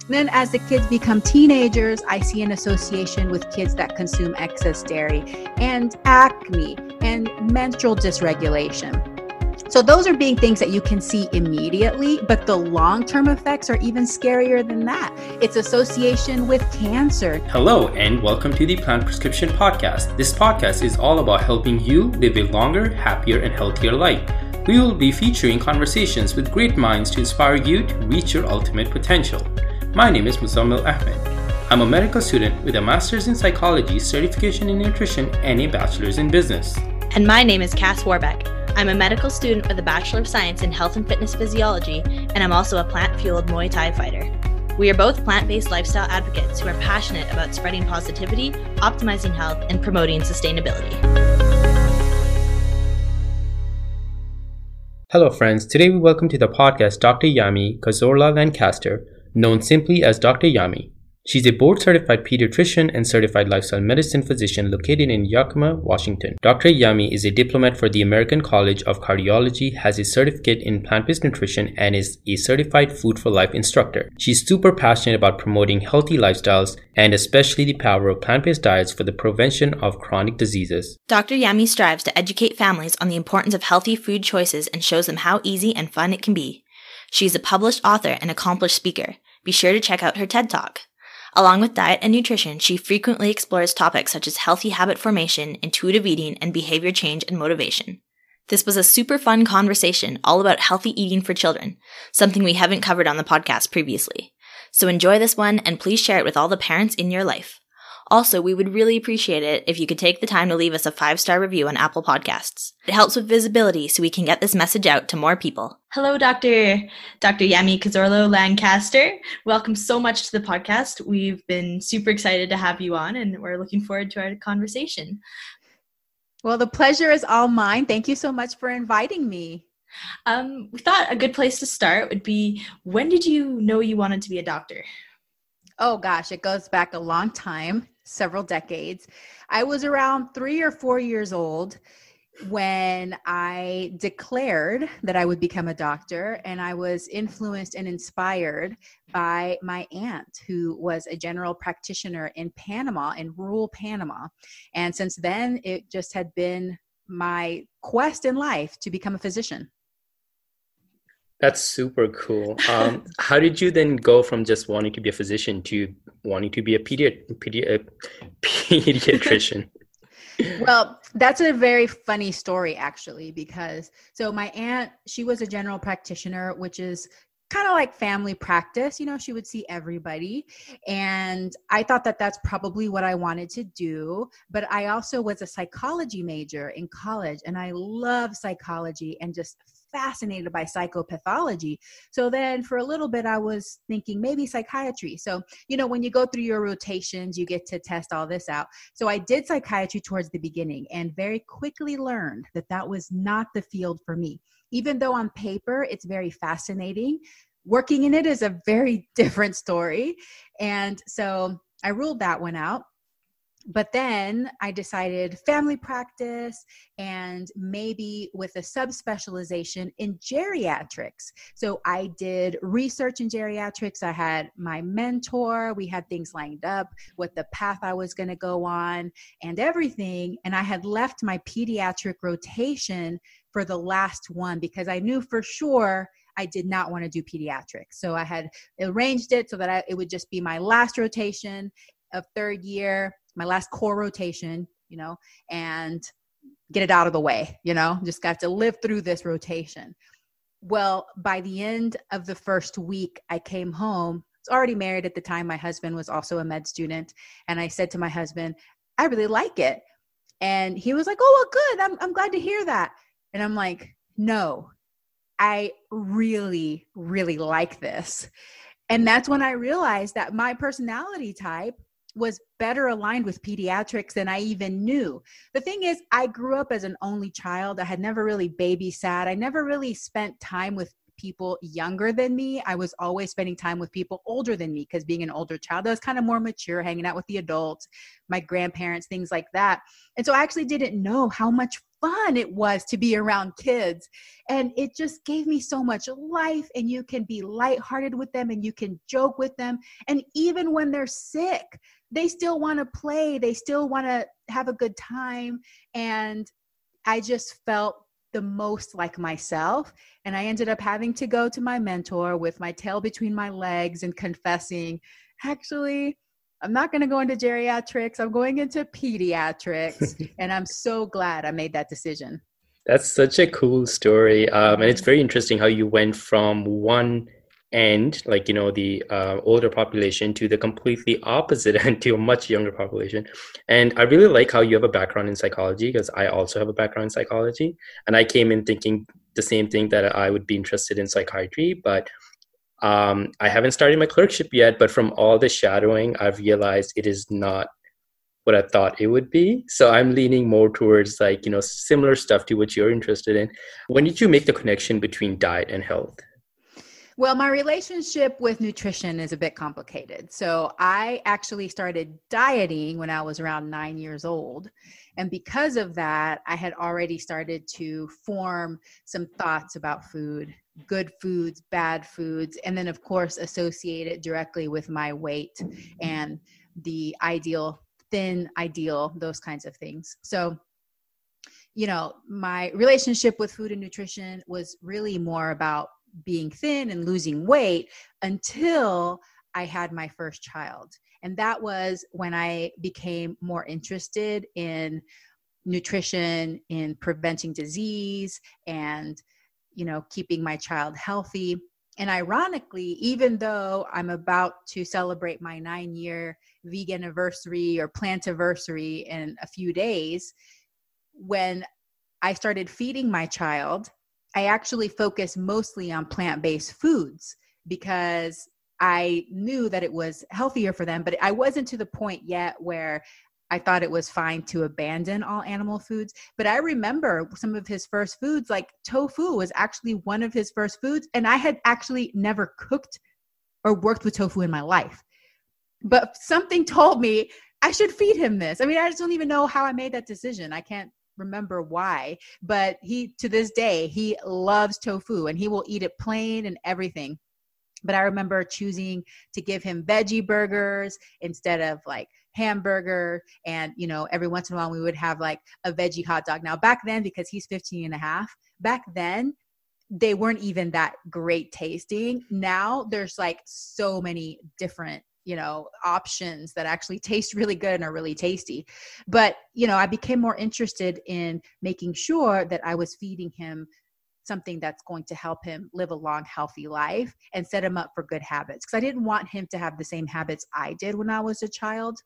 Then as the kids become teenagers, I see an association with kids that consume excess dairy and acne and menstrual dysregulation. So those are being things that you can see immediately, but the long-term effects are even scarier than that. It's association with cancer. Hello, and welcome to the Plant Prescription Podcast. This podcast is all about helping you live a longer, happier, and healthier life. We will be featuring conversations with great minds to inspire you to reach your ultimate potential. My name is Muzammil Ahmed. I'm a medical student with a master's in psychology, certification in nutrition, and a bachelor's in business. And my name is Cass Warbeck. I'm a medical student with a Bachelor of Science in Health and Fitness Physiology, and I'm also a plant-fueled Muay Thai fighter. We are both plant-based lifestyle advocates who are passionate about spreading positivity, optimizing health, and promoting sustainability. Hello friends, today we welcome to the podcast Dr. Yami Cazorla Lancaster, known simply as Dr. Yami. She's a board-certified pediatrician and certified lifestyle medicine physician located in Yakima, Washington. Dr. Yami is a diplomat for the American College of Cardiology, has a certificate in plant-based nutrition, and is a certified Food for Life instructor. She's super passionate about promoting healthy lifestyles and especially the power of plant-based diets for the prevention of chronic diseases. Dr. Yami strives to educate families on the importance of healthy food choices and shows them how easy and fun it can be. She's a published author and accomplished speaker. Be sure to check out her TED Talk. Along with diet and nutrition, she frequently explores topics such as healthy habit formation, intuitive eating, and behavior change and motivation. This was a super fun conversation all about healthy eating for children, something we haven't covered on the podcast previously. So enjoy this one and please share it with all the parents in your life. Also, we would really appreciate it if you could take the time to leave us a 5-star review on Apple Podcasts. It helps with visibility so we can get this message out to more people. Hello, Dr. Yami Cazorla Lancaster. Welcome so much to the podcast. We've been super excited to have you on, and we're looking forward to our conversation. Well, the pleasure is all mine. Thank you so much for inviting me. We thought a good place to start would be, when did you know you wanted to be a doctor? Oh gosh, it goes back a long time, several decades. I was around 3 or 4 years old when I declared that I would become a doctor, and I was influenced and inspired by my aunt, who was a general practitioner in Panama, in rural Panama. And since then, it just had been my quest in life to become a physician. That's super cool. How did you then go from just wanting to be a physician to wanting to be a pediatrician? Well, that's a very funny story, actually, because so my aunt, she was a general practitioner, which is kind of like family practice. You know, she would see everybody. And I thought that that's probably what I wanted to do. But I also was a psychology major in college, and I love psychology and just fascinated by psychopathology. So then for a little bit, I was thinking maybe psychiatry. So, you know, when you go through your rotations, you get to test all this out. So I did psychiatry towards the beginning and very quickly learned that that was not the field for me. Even though on paper, it's very fascinating, working in it is a very different story. And so I ruled that one out. But then I decided family practice and maybe with a subspecialization in geriatrics. So I did research in geriatrics. I had my mentor. We had things lined up, what the path I was going to go on and everything. And I had left my pediatric rotation for the last one because I knew for sure I did not want to do pediatrics. So I had arranged it so that it would just be my last rotation of third year, my last core rotation, you know, and get it out of the way, you know, just got to live through this rotation. Well, by the end of the first week, I came home. I was already married at the time. My husband was also a med student. And I said to my husband, I really like it. And he was like, oh, well, good. I'm glad to hear that. And I'm like, no, I really, really like this. And that's when I realized that my personality type was better aligned with pediatrics than I even knew. The thing is, I grew up as an only child. I had never really babysat. I never really spent time with people younger than me. I was always spending time with people older than me because being an older child, I was kind of more mature, hanging out with the adults, my grandparents, things like that. And so I actually didn't know how much fun it was to be around kids. And it just gave me so much life, and you can be lighthearted with them and you can joke with them. And even when they're sick, they still want to play. They still want to have a good time. And I just felt the most like myself. And I ended up having to go to my mentor with my tail between my legs and confessing, actually, I'm not going to go into geriatrics. I'm going into pediatrics. And I'm so glad I made that decision. That's such a cool story. And it's very interesting how you went from one end, like, the older population, to the completely opposite end, to a much younger population. And I really like how you have a background in psychology, because I also have a background in psychology. And I came in thinking the same thing, that I would be interested in psychiatry, but I haven't started my clerkship yet. But from all the shadowing, I've realized it is not what I thought it would be. So I'm leaning more towards similar stuff to what you're interested in. When did you make the connection between diet and health? Well, my relationship with nutrition is a bit complicated. So I actually started dieting when I was around 9 years old. And because of that, I had already started to form some thoughts about food, good foods, bad foods, and then of course associate it directly with my weight and the ideal, thin ideal, those kinds of things. So, my relationship with food and nutrition was really more about being thin and losing weight until I had my first child. And that was when I became more interested in nutrition, in preventing disease, and, keeping my child healthy. And ironically, even though I'm about to celebrate my 9-year vegan anniversary or plant anniversary in a few days, when I started feeding my child, I actually focused mostly on plant-based foods because I knew that it was healthier for them, but I wasn't to the point yet where I thought it was fine to abandon all animal foods. But I remember some of his first foods, like tofu was actually one of his first foods. And I had actually never cooked or worked with tofu in my life. But something told me I should feed him this. I mean, I just don't even know how I made that decision. I can't remember why, but to this day, he loves tofu and he will eat it plain and everything. But I remember choosing to give him veggie burgers instead of like hamburger. And, every once in a while we would have like a veggie hot dog. Now back then, because he's 15 and a half, back then they weren't even that great tasting. Now there's like so many different options that actually taste really good and are really tasty. But, I became more interested in making sure that I was feeding him something that's going to help him live a long, healthy life and set him up for good habits. Because I didn't want him to have the same habits I did when I was a child.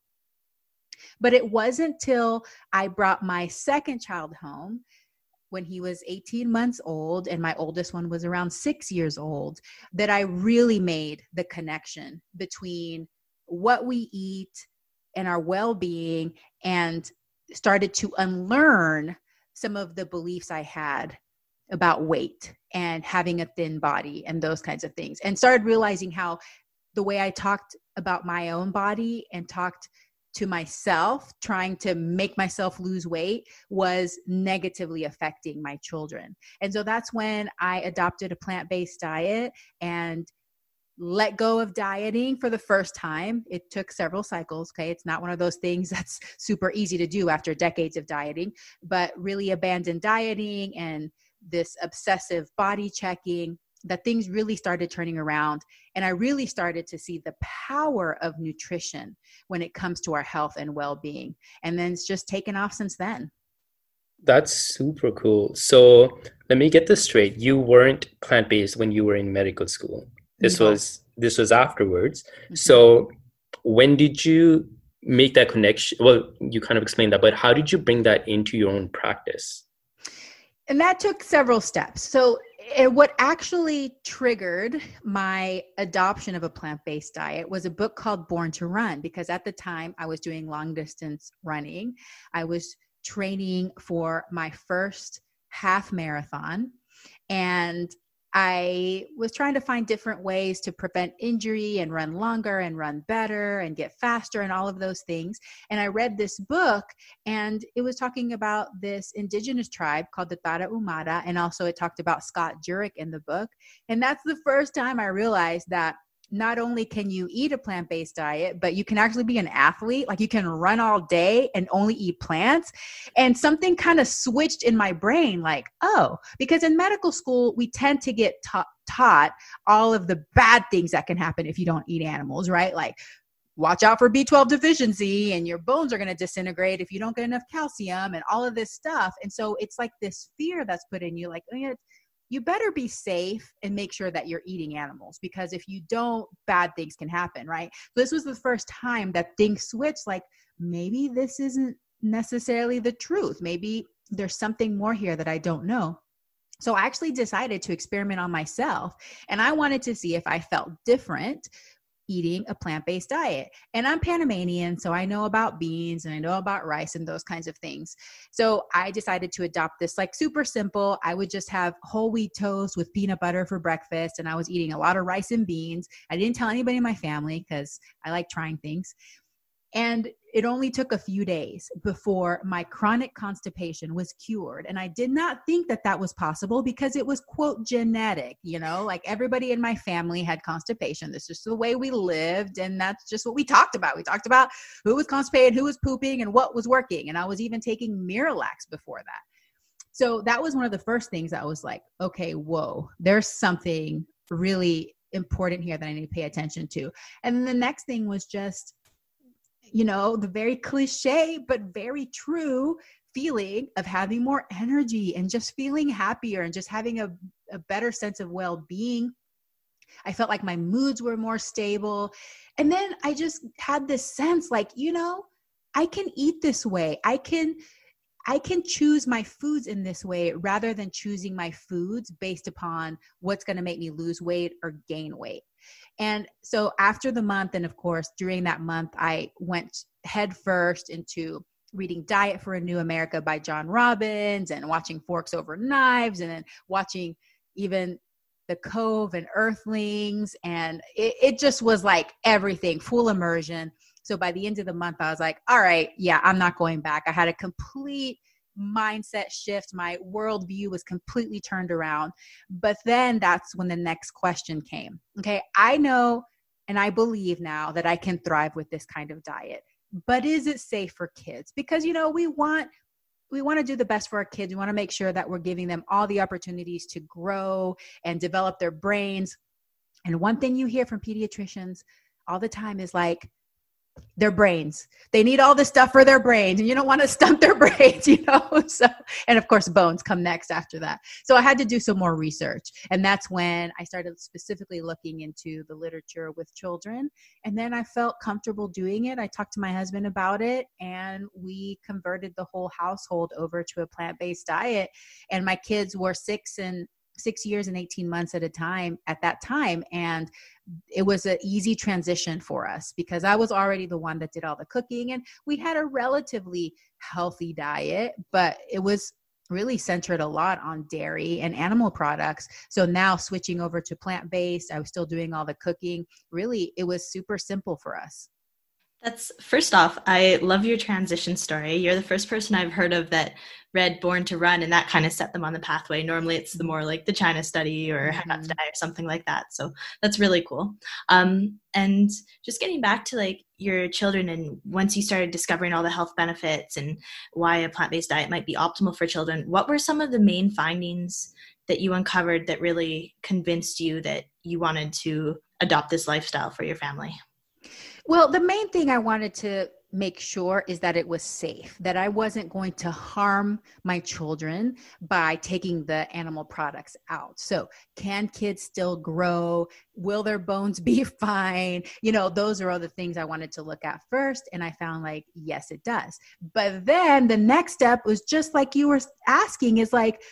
But it wasn't till I brought my second child home when he was 18 months old and my oldest one was around 6 years old, that I really made the connection between what we eat and our well-being, and started to unlearn some of the beliefs I had about weight and having a thin body and those kinds of things, and started realizing how the way I talked about my own body and talked to myself, trying to make myself lose weight, was negatively affecting my children. And so that's when I adopted a plant-based diet and let go of dieting for the first time. It took several cycles. Okay. It's not one of those things that's super easy to do after decades of dieting, but really abandoned dieting and this obsessive body checking, that things really started turning around. And I really started to see the power of nutrition when it comes to our health and well-being. And then it's just taken off since then. That's super cool. So let me get this straight. You weren't plant-based when you were in medical school. This was afterwards. Mm-hmm. So when did you make that connection? Well, you kind of explained that, but how did you bring that into your own practice? And that took several steps. So what actually triggered my adoption of a plant-based diet was a book called Born to Run, because at the time I was doing long distance running. I was training for my first half marathon, and I was trying to find different ways to prevent injury and run longer and run better and get faster and all of those things. And I read this book, and it was talking about this indigenous tribe called the Tarahumara. And also it talked about Scott Jurek in the book. And that's the first time I realized that not only can you eat a plant-based diet, but you can actually be an athlete. Like you can run all day and only eat plants. And something kind of switched in my brain, like, oh, because in medical school, we tend to get taught all of the bad things that can happen if you don't eat animals, right? Like watch out for B12 deficiency and your bones are going to disintegrate if you don't get enough calcium and all of this stuff. And so it's like this fear that's put in you, like, oh, you better be safe and make sure that you're eating animals, because if you don't, bad things can happen, right? So this was the first time that things switched, like maybe this isn't necessarily the truth. Maybe there's something more here that I don't know. So I actually decided to experiment on myself, and I wanted to see if I felt different eating a plant-based diet. And I'm Panamanian, so I know about beans and I know about rice and those kinds of things. So I decided to adopt this like super simple. I would just have whole wheat toast with peanut butter for breakfast, and I was eating a lot of rice and beans. I didn't tell anybody in my family because I like trying things. And it only took a few days before my chronic constipation was cured. And I did not think that that was possible because it was, quote, genetic, like everybody in my family had constipation. This is just the way we lived. And that's just what we talked about. We talked about who was constipated, who was pooping, and what was working. And I was even taking Miralax before that. So that was one of the first things that I was like, okay, whoa, there's something really important here that I need to pay attention to. And then the next thing was just, the very cliche, but very true feeling of having more energy and just feeling happier and just having a better sense of well-being. I felt like my moods were more stable. And then I just had this sense like, I can eat this way. I can choose my foods in this way rather than choosing my foods based upon what's going to make me lose weight or gain weight. And so after the month, and of course, during that month, I went headfirst into reading Diet for a New America by John Robbins and watching Forks Over Knives, and then watching even The Cove and Earthlings. And it just was like everything, full immersion. So by the end of the month, I was like, all right, yeah, I'm not going back. I had a complete mindset shift. My worldview was completely turned around. But then that's when the next question came. Okay, I know and I believe now that I can thrive with this kind of diet, but is it safe for kids? Because, we want to do the best for our kids. We want to make sure that we're giving them all the opportunities to grow and develop their brains. And one thing you hear from pediatricians all the time is like, their brains. They need all this stuff for their brains, and you don't want to stunt their brains, So, and of course, bones come next after that. So I had to do some more research, and that's when I started specifically looking into the literature with children. And then I felt comfortable doing it. I talked to my husband about it, and we converted the whole household over to a plant-based diet. And my kids were 6 years and 18 months at that time. And it was an easy transition for us because I was already the one that did all the cooking, and we had a relatively healthy diet, but it was really centered a lot on dairy and animal products. So now switching over to plant-based, I was still doing all the cooking. Really, it was super simple for us. That's, first off, I love your transition story. You're the first person I've heard of that read Born to Run, and that kind of set them on the pathway. Normally it's the more like the China Study or How Not to Die or something like that. So that's really cool. And just getting back to like your children, and once you started discovering all the health benefits and why a plant-based diet might be optimal for children, what were some of the main findings that you uncovered that really convinced you that you wanted to adopt this lifestyle for your family? Well, the main thing I wanted to make sure is that it was safe, that I wasn't going to harm my children by taking the animal products out. So can kids still grow? Will their bones be fine? Those are all the things I wanted to look at first. And I found like, yes, it does. But then the next step was just like you were asking, is like,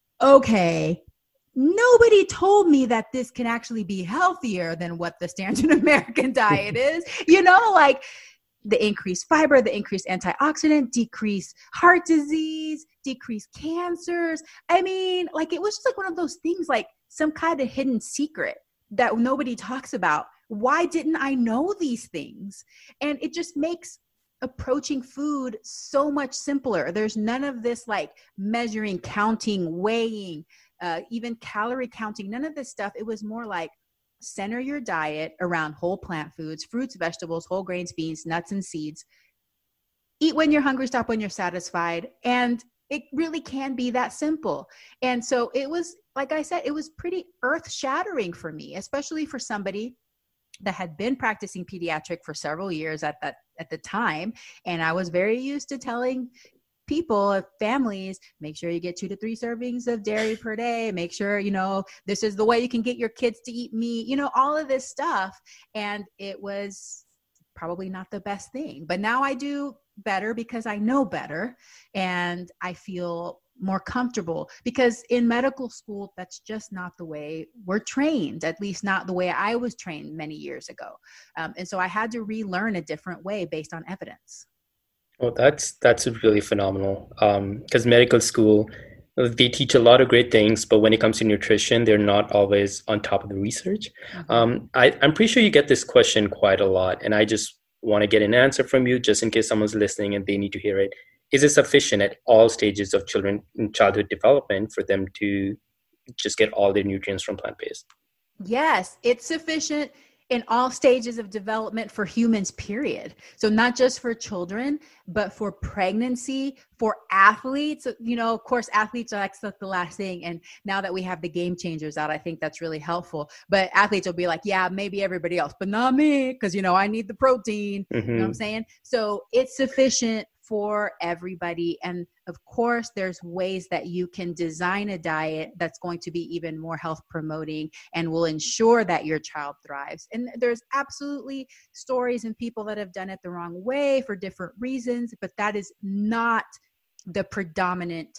okay, nobody told me that this can actually be healthier than what the standard American diet is, like the increased fiber, the increased antioxidant, decreased heart disease, decreased cancers. I mean, like, it was just like one of those things, like some kind of hidden secret that nobody talks about. Why didn't I know these things? And it just makes approaching food so much simpler. There's none of this like measuring, counting, weighing, even calorie counting, none of this stuff. It was more like center your diet around whole plant foods, fruits, vegetables, whole grains, beans, nuts, and seeds. Eat when you're hungry, stop when you're satisfied. And it really can be that simple. And so it was, like I said, it was pretty earth shattering for me, especially for somebody that had been practicing pediatric for several years at the time. And I was very used to telling people, families, make sure you get 2 to 3 servings of dairy per day. Make sure, this is the way you can get your kids to eat meat, all of this stuff. And it was probably not the best thing. But now I do better because I know better and I feel more comfortable, because in medical school, that's just not the way we're trained, at least not the way I was trained many years ago. And so I had to relearn a different way based on evidence. Well, that's really phenomenal. Because medical school, they teach a lot of great things, but when it comes to nutrition, they're not always on top of the research. Mm-hmm. I'm pretty sure you get this question quite a lot, and I just want to get an answer from you just in case someone's listening and they need to hear it. Is it sufficient at all stages of children in childhood development for them to just get all their nutrients from plant-based? Yes, it's sufficient in all stages of development for humans, period. So not just for children, but for pregnancy, for athletes. Of course, athletes are like the last thing. And now that we have the Game Changers out, I think that's really helpful. But athletes will be like, yeah, maybe everybody else, but not me, because, I need the protein. Mm-hmm. You know what I'm saying? So it's sufficient for everybody. And of course, there's ways that you can design a diet that's going to be even more health promoting and will ensure that your child thrives. And there's absolutely stories and people that have done it the wrong way for different reasons, but that is not the predominant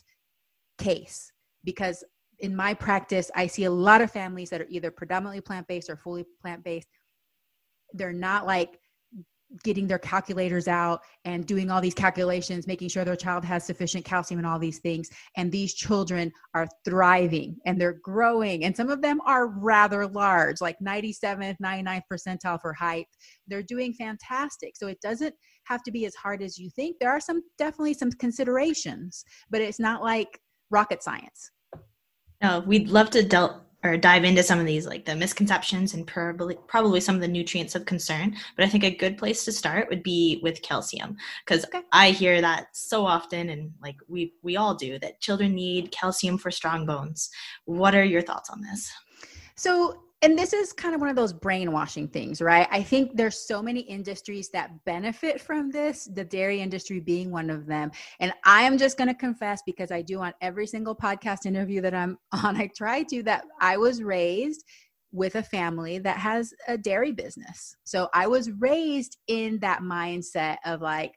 case, because in my practice, I see a lot of families that are either predominantly plant-based or fully plant-based. They're not like getting their calculators out and doing all these calculations, making sure their child has sufficient calcium and all these things. And these children are thriving and they're growing. And some of them are rather large, like 97th, 99th percentile for height. They're doing fantastic. So it doesn't have to be as hard as you think. There are definitely some considerations, but it's not like rocket science. No, we'd love to dive into some of these, like the misconceptions and probably some of the nutrients of concern. But I think a good place to start would be with calcium, because I hear that so often, and like we all do, that children need calcium for strong bones. What are your thoughts on this? So, and this is kind of one of those brainwashing things, right? I think there's so many industries that benefit from this, the dairy industry being one of them. And I am just going to confess, because I do on every single podcast interview that I'm on, I try to, that I was raised with a family that has a dairy business. So I was raised in that mindset of like,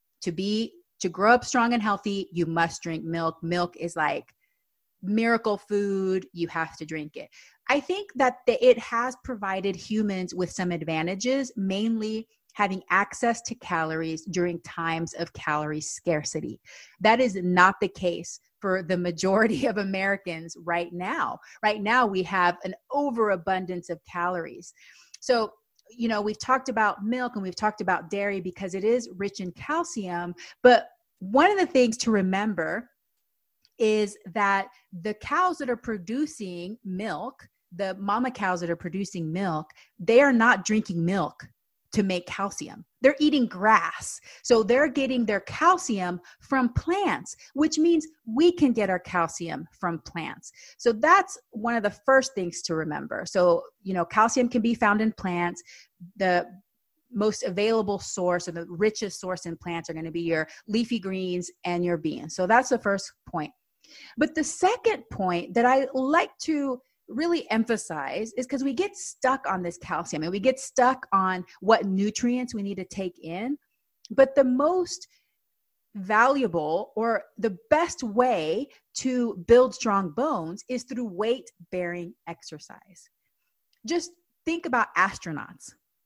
to grow up strong and healthy, you must drink milk. Milk is like miracle food. You have to drink it. I think that it has provided humans with some advantages, mainly having access to calories during times of calorie scarcity. That is not the case for the majority of Americans right now. Right now, we have an overabundance of calories. So, we've talked about milk and we've talked about dairy because it is rich in calcium. But one of the things to remember is that the cows that are producing milk, the mama cows that are producing milk, they are not drinking milk to make calcium. They're eating grass. So they're getting their calcium from plants, which means we can get our calcium from plants. So that's one of the first things to remember. So, calcium can be found in plants. The most available source or the richest source in plants are going to be your leafy greens and your beans. So that's the first point. But the second point that I like to really emphasize is because we get stuck on this calcium and we get stuck on what nutrients we need to take in. But the most valuable or the best way to build strong bones is through weight-bearing exercise. Just think about astronauts.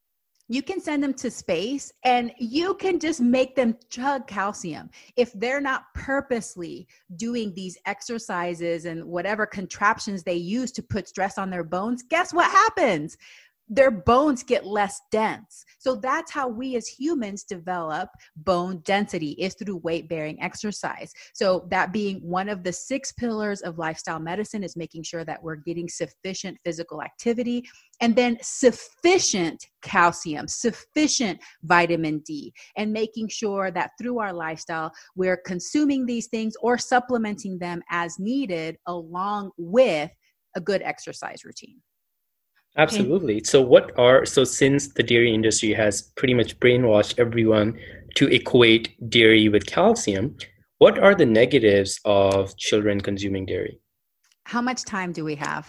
You can send them to space and you can just make them chug calcium. If they're not purposely doing these exercises and whatever contraptions they use to put stress on their bones, guess what happens? Their bones get less dense. So that's how we as humans develop bone density, is through weight-bearing exercise. So that being one of the 6 pillars of lifestyle medicine, is making sure that we're getting sufficient physical activity, and then sufficient calcium, sufficient vitamin D, and making sure that through our lifestyle, we're consuming these things or supplementing them as needed, along with a good exercise routine. Absolutely. So since the dairy industry has pretty much brainwashed everyone to equate dairy with calcium, what are the negatives of children consuming dairy? How much time do we have?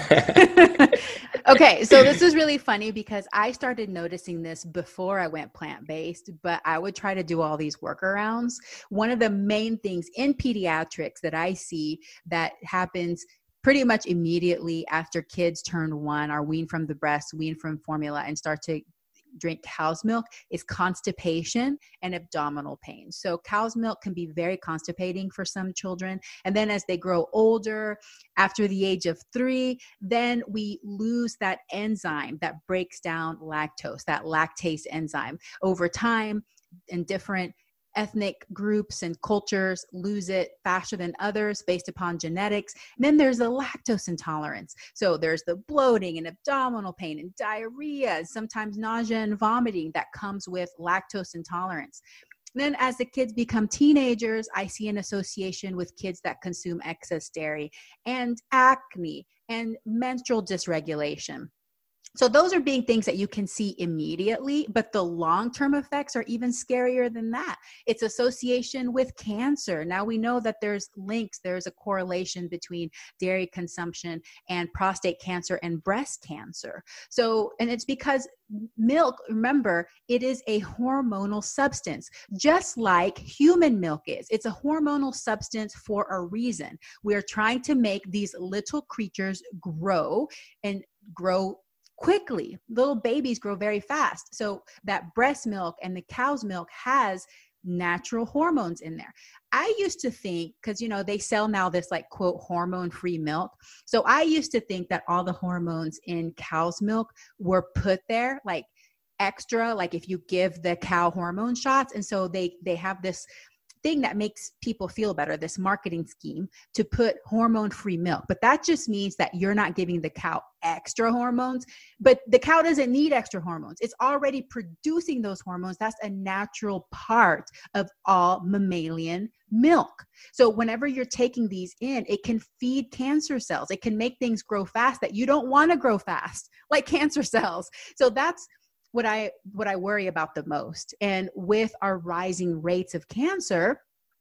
Okay, so this is really funny because I started noticing this before I went plant-based, but I would try to do all these workarounds. One of the main things in pediatrics that I see that happens pretty much immediately after kids turn 1, are weaned from the breast, weaned from formula, and start to drink cow's milk, is constipation and abdominal pain. So cow's milk can be very constipating for some children. And then as they grow older, after the age of 3, then we lose that enzyme that breaks down lactose, that lactase enzyme. Over time, in different ethnic groups and cultures lose it faster than others based upon genetics. And then there's the lactose intolerance. So there's the bloating and abdominal pain and diarrhea, sometimes nausea and vomiting that comes with lactose intolerance. And then as the kids become teenagers, I see an association with kids that consume excess dairy and acne and menstrual dysregulation. So those are being things that you can see immediately, but the long-term effects are even scarier than that. It's association with cancer. Now we know that there's links, there's a correlation between dairy consumption and prostate cancer and breast cancer. So, and it's because milk, remember, it is a hormonal substance, just like human milk is. It's a hormonal substance for a reason. We are trying to make these little creatures grow and grow quickly. Little babies grow very fast. So that breast milk and the cow's milk has natural hormones in there. I used to think, because, you know, they sell now this like quote hormone-free milk. So I used to think that all the hormones in cow's milk were put there like extra, like if you give the cow hormone shots. And so they have this thing that makes people feel better, this marketing scheme to put hormone-free milk. But that just means that you're not giving the cow extra hormones, but the cow doesn't need extra hormones. It's already producing those hormones. That's a natural part of all mammalian milk. So whenever you're taking these in, it can feed cancer cells. It can make things grow fast that you don't want to grow fast, like cancer cells. So that's what I worry about the most. And with our rising rates of cancer,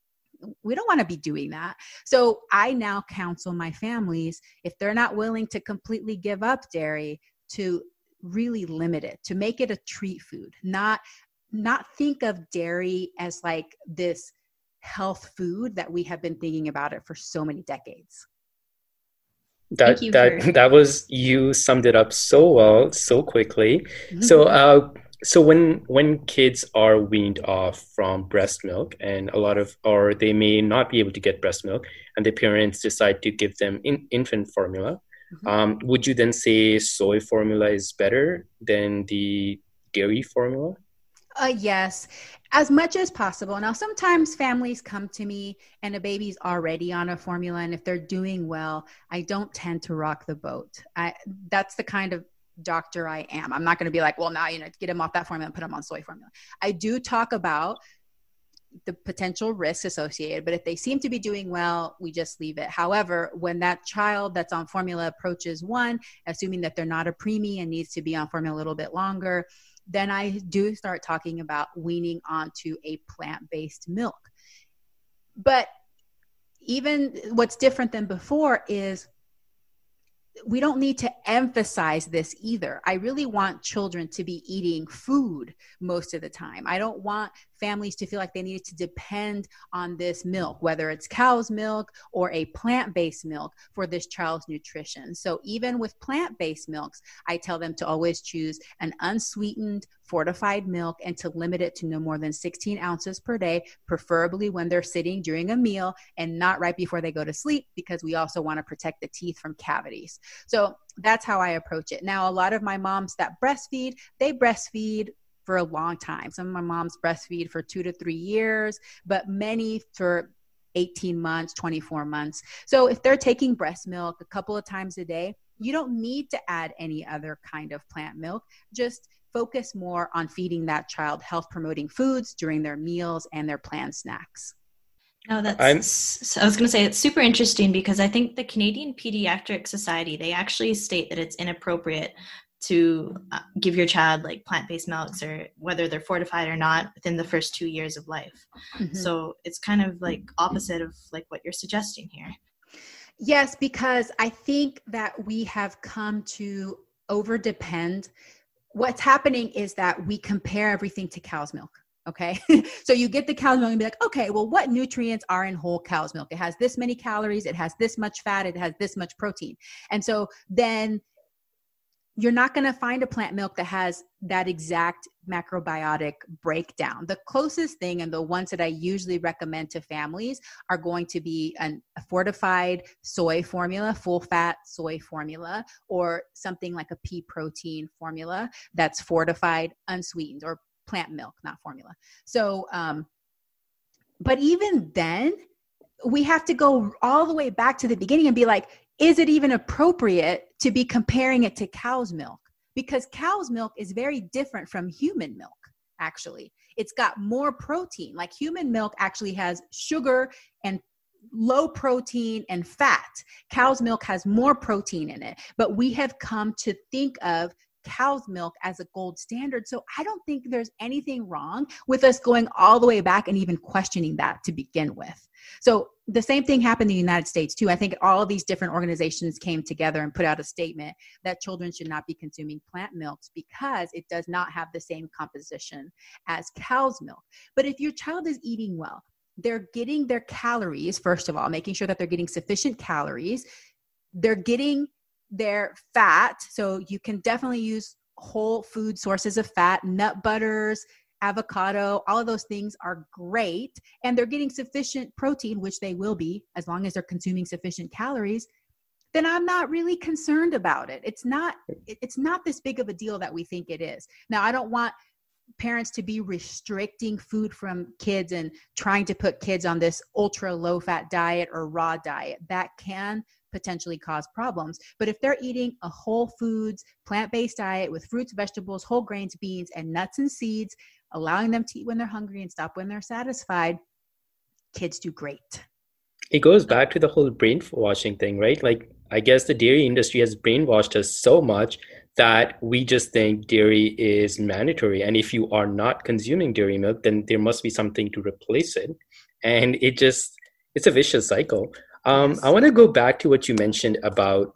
we don't want to be doing that. So I now counsel my families, if they're not willing to completely give up dairy, to really limit it, to make it a treat food, not think of dairy as like this health food that we have been thinking about it for so many decades. That was, you summed it up so well, so quickly. Mm-hmm. So when kids are weaned off from breast milk, and or they may not be able to get breast milk, and the parents decide to give them infant formula, mm-hmm. Would you then say soy formula is better than the dairy formula? Yes, as much as possible. Now, sometimes families come to me and a baby's already on a formula, and if they're doing well, I don't tend to rock the boat. That's the kind of doctor I am. I'm not going to be like, well, now, get him off that formula and put him on soy formula. I do talk about the potential risks associated, but if they seem to be doing well, we just leave it. However, when that child that's on formula approaches 1, assuming that they're not a preemie and needs to be on formula a little bit longer, then I do start talking about weaning onto a plant-based milk. But even what's different than before is we don't need to emphasize this either. I really want children to be eating food most of the time. I don't want families to feel like they needed to depend on this milk, whether it's cow's milk or a plant-based milk for this child's nutrition. So even with plant-based milks, I tell them to always choose an unsweetened fortified milk and to limit it to no more than 16 ounces per day, preferably when they're sitting during a meal and not right before they go to sleep, because we also want to protect the teeth from cavities. So that's how I approach it. Now, a lot of my moms that breastfeed, they breastfeed for a long time. Some of my moms breastfeed for 2 to 3 years, but many for 18 months, 24 months. So if they're taking breast milk a couple of times a day, you don't need to add any other kind of plant milk. Just focus more on feeding that child health promoting foods during their meals and their planned snacks. No, I was going to say it's super interesting because I think the Canadian Pediatric Society, they actually state that it's inappropriate to give your child like plant-based milks, or whether they're fortified or not, within the first 2 years of life. Mm-hmm. So it's kind of like opposite of like what you're suggesting here. Yes, because I think that we have come to over-depend. What's happening is that we compare everything to cow's milk. Okay. So you get the cow's milk and be like, okay, well, what nutrients are in whole cow's milk? It has this many calories. It has this much fat. It has this much protein. And so then you're not going to find a plant milk that has that exact macrobiotic breakdown. The closest thing, and the ones that I usually recommend to families, are going to be a fortified soy formula, full fat soy formula, or something like a pea protein formula that's fortified, unsweetened, or plant milk, not formula. So, but even then, we have to go all the way back to the beginning and be like, is it even appropriate to be comparing it to cow's milk? Because cow's milk is very different from human milk, actually. It's got more protein. Like human milk actually has sugar and low protein and fat. Cow's milk has more protein in it, but we have come to think of cow's milk as a gold standard. So I don't think there's anything wrong with us going all the way back and even questioning that to begin with. So the same thing happened in the United States too. I think all of these different organizations came together and put out a statement that children should not be consuming plant milks because it does not have the same composition as cow's milk. But if your child is eating well, they're getting their calories, first of all, making sure that they're getting sufficient calories. They're getting their fat. So you can definitely use whole food sources of fat, nut butters, avocado, all of those things are great. And they're getting sufficient protein, which they will be as long as they're consuming sufficient calories. Then I'm not really concerned about it. It's not this big of a deal that we think it is. Now, I don't want parents to be restricting food from kids and trying to put kids on this ultra low fat diet or raw diet. That can potentially cause problems. But if they're eating a whole foods, plant-based diet with fruits, vegetables, whole grains, beans, and nuts and seeds, allowing them to eat when they're hungry and stop when they're satisfied, kids do great. It goes back to the whole brainwashing thing, right? Like, I guess the dairy industry has brainwashed us so much that we just think dairy is mandatory. And if you are not consuming dairy milk, then there must be something to replace it. And it's a vicious cycle. Yes. I want to go back to what you mentioned about,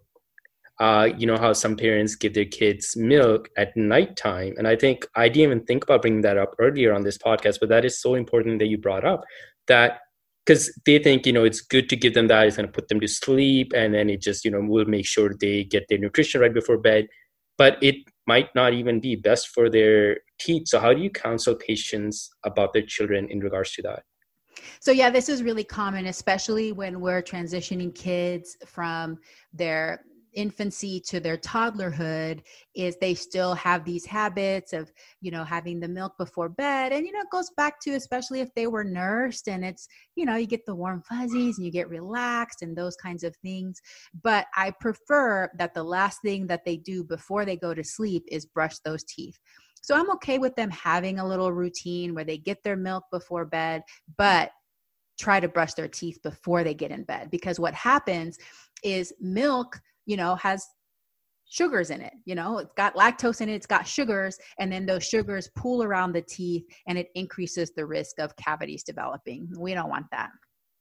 how some parents give their kids milk at nighttime. And I think I didn't even think about bringing that up earlier on this podcast, but that is so important that you brought up that, because they think, it's good to give them that. It's going to put them to sleep. And then it just, will make sure they get their nutrition right before bed. But it might not even be best for their teeth. So how do you counsel patients about their children in regards to that? So yeah, this is really common, especially when we're transitioning kids from their infancy to their toddlerhood, is they still have these habits of, having the milk before bed. And, it goes back to, especially if they were nursed and it's, you get the warm fuzzies and you get relaxed and those kinds of things. But I prefer that the last thing that they do before they go to sleep is brush those teeth. So I'm okay with them having a little routine where they get their milk before bed, but try to brush their teeth before they get in bed. Because what happens is milk, has sugars in it, it's got lactose in it, it's got sugars, and then those sugars pool around the teeth and it increases the risk of cavities developing. We don't want that.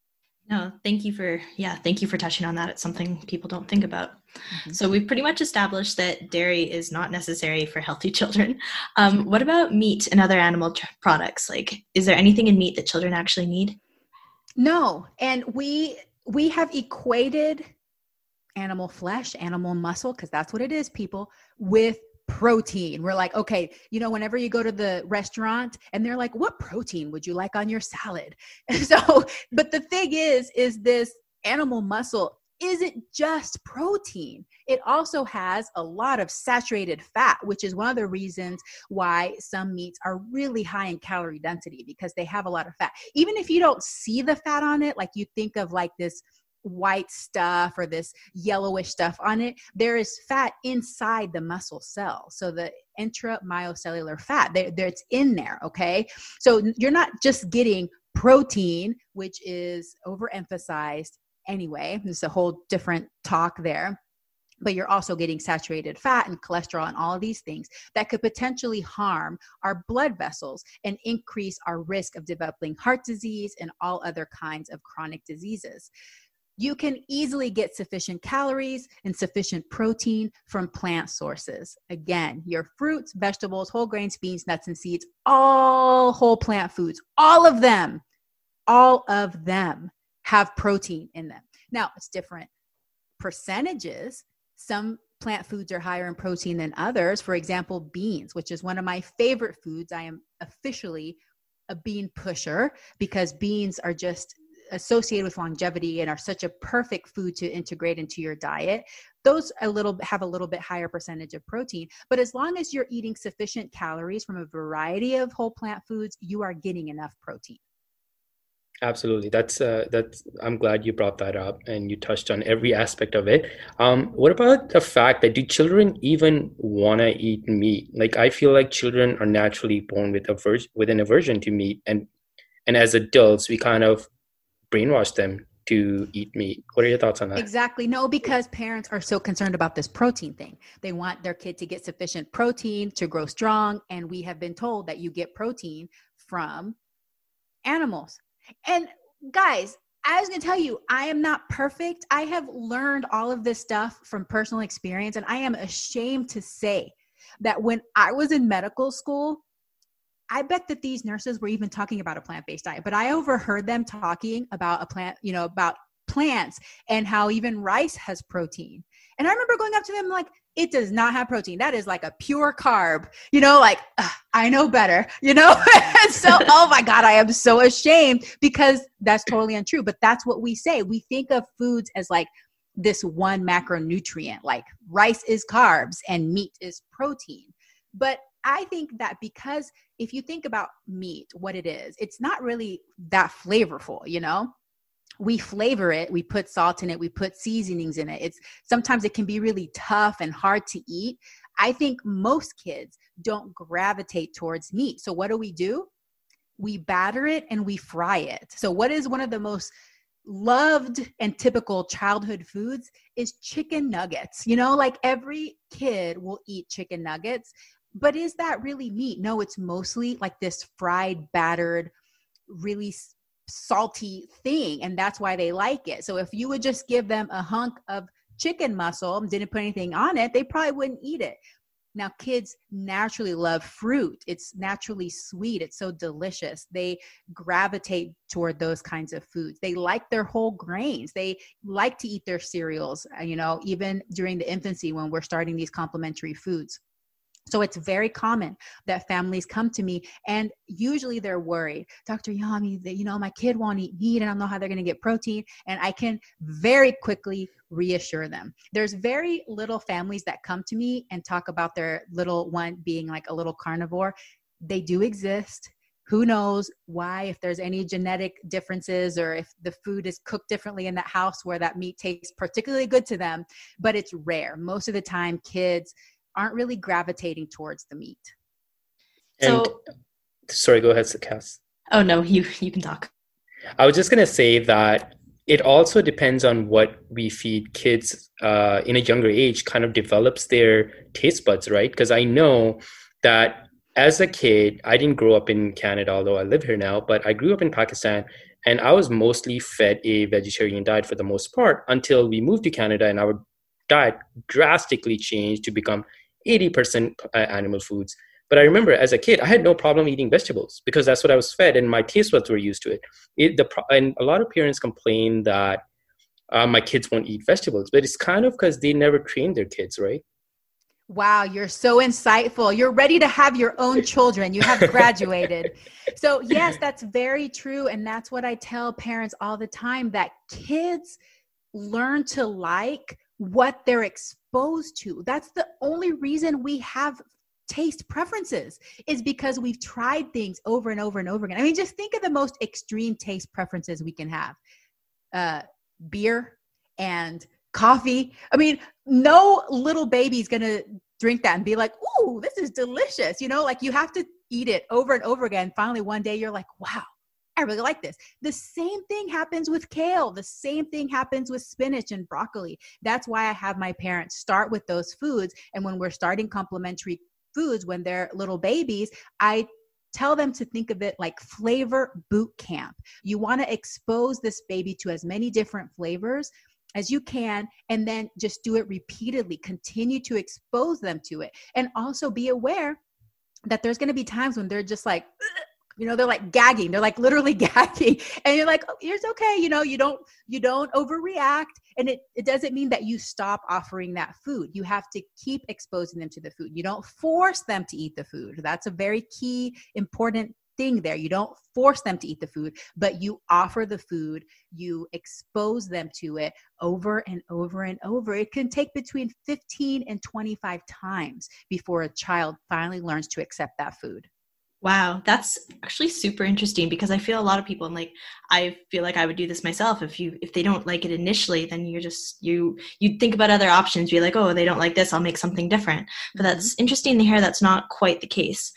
No, thank you for touching on that. It's something people don't think about. So we've pretty much established that dairy is not necessary for healthy children. What about meat and other animal products? Like, is there anything in meat that children actually need? No, and we have equated animal flesh, animal muscle, because that's what it is, people, with protein. We're like, okay, whenever you go to the restaurant and they're like, what protein would you like on your salad? So, but the thing is this animal muscle isn't just protein. It also has a lot of saturated fat, which is one of the reasons why some meats are really high in calorie density, because they have a lot of fat. Even if you don't see the fat on it, like you think of like this white stuff or this yellowish stuff on it, there is fat inside the muscle cell. So the intramyocellular fat, it's in there, okay? So you're not just getting protein, which is overemphasized anyway. There's a whole different talk there. But you're also getting saturated fat and cholesterol and all of these things that could potentially harm our blood vessels and increase our risk of developing heart disease and all other kinds of chronic diseases. You can easily get sufficient calories and sufficient protein from plant sources. Again, your fruits, vegetables, whole grains, beans, nuts, and seeds, all whole plant foods, all of them have protein in them. Now, it's different percentages. Some plant foods are higher in protein than others. For example, beans, which is one of my favorite foods. I am officially a bean pusher because beans are just associated with longevity and are such a perfect food to integrate into your diet. Those have a little bit higher percentage of protein, but as long as you're eating sufficient calories from a variety of whole plant foods, you are getting enough protein. Absolutely. That's I'm glad you brought that up and you touched on every aspect of it. What about the fact that do children even want to eat meat? Like, I feel like children are naturally born with an aversion to meat, and as adults, we kind of brainwash them to eat meat. What are your thoughts on that? Exactly. No, because parents are so concerned about this protein thing. They want their kid to get sufficient protein to grow strong. And we have been told that you get protein from animals. And guys, I was going to tell you, I am not perfect. I have learned all of this stuff from personal experience. And I am ashamed to say that when I was in medical school, I bet that these nurses were even talking about a plant-based diet, but I overheard them talking about about plants and how even rice has protein. And I remember going up to them like, it does not have protein. That is like a pure carb, I know better, And so, oh my God, I am so ashamed because that's totally untrue. But that's what we say. We think of foods as like this one macronutrient, like rice is carbs and meat is protein. But I think that because if you think about meat, what it is, it's not really that flavorful, We flavor it, we put salt in it, we put seasonings in it. Sometimes it can be really tough and hard to eat. I think most kids don't gravitate towards meat. So what do? We batter it and we fry it. So what is one of the most loved and typical childhood foods is chicken nuggets. Like every kid will eat chicken nuggets. But is that really meat? No, it's mostly like this fried, battered, really salty thing. And that's why they like it. So if you would just give them a hunk of chicken muscle and didn't put anything on it, they probably wouldn't eat it. Now, kids naturally love fruit. It's naturally sweet. It's so delicious. They gravitate toward those kinds of foods. They like their whole grains. They like to eat their cereals, even during the infancy when we're starting these complementary foods. So it's very common that families come to me and usually they're worried, Dr. Yami, my kid won't eat meat and I don't know how they're going to get protein. And I can very quickly reassure them. There's very little families that come to me and talk about their little one being like a little carnivore. They do exist. Who knows why, if there's any genetic differences or if the food is cooked differently in that house where that meat tastes particularly good to them, but it's rare. Most of the time, kids aren't really gravitating towards the meat. Sorry, go ahead, Cass. Oh no, you can talk. I was just going to say that it also depends on what we feed kids in a younger age kind of develops their taste buds, right? Because I know that as a kid, I didn't grow up in Canada, although I live here now, but I grew up in Pakistan. And I was mostly fed a vegetarian diet for the most part until we moved to Canada, and our diet drastically changed to become 80% animal foods. But I remember as a kid, I had no problem eating vegetables because that's what I was fed, and my taste buds were used to it. And a lot of parents complain that my kids won't eat vegetables, but it's kind of because they never trained their kids, right? Wow, you're so insightful. You're ready to have your own children. You have graduated. So yes, that's very true. And that's what I tell parents all the time, that kids learn to like what they're exposed to. That's the only reason we have taste preferences, is because we've tried things over and over and over again. I mean, just think of the most extreme taste preferences we can have. Beer and coffee. I mean, no little baby's going to drink that and be like, "Ooh, this is delicious." Like you have to eat it over and over again. Finally, one day you're like, "Wow, I really like this." The same thing happens with kale. The same thing happens with spinach and broccoli. That's why I have my parents start with those foods. And when we're starting complementary foods, when they're little babies, I tell them to think of it like flavor boot camp. You want to expose this baby to as many different flavors as you can, and then just do it repeatedly. Continue to expose them to it. And also be aware that there's going to be times when they're just like, they're like gagging. They're like literally gagging. And you're like, "Oh, it's okay." You don't overreact. And it doesn't mean that you stop offering that food. You have to keep exposing them to the food. You don't force them to eat the food. That's a very key, important thing there. You don't force them to eat the food, but you offer the food. You expose them to it over and over and over. It can take between 15 and 25 times before a child finally learns to accept that food. Wow, that's actually super interesting, because I feel a lot of people, and like I feel like I would do this myself. If they don't like it initially, then you think about other options. Be like, "Oh, they don't like this, I'll make something different." But that's interesting to hear that's not quite the case.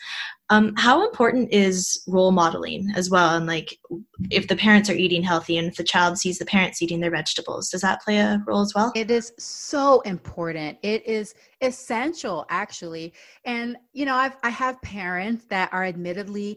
How important is role modeling as well? And like, if the parents are eating healthy and if the child sees the parents eating their vegetables, does that play a role as well? It is so important. It is essential, actually. And, I have parents that are admittedly,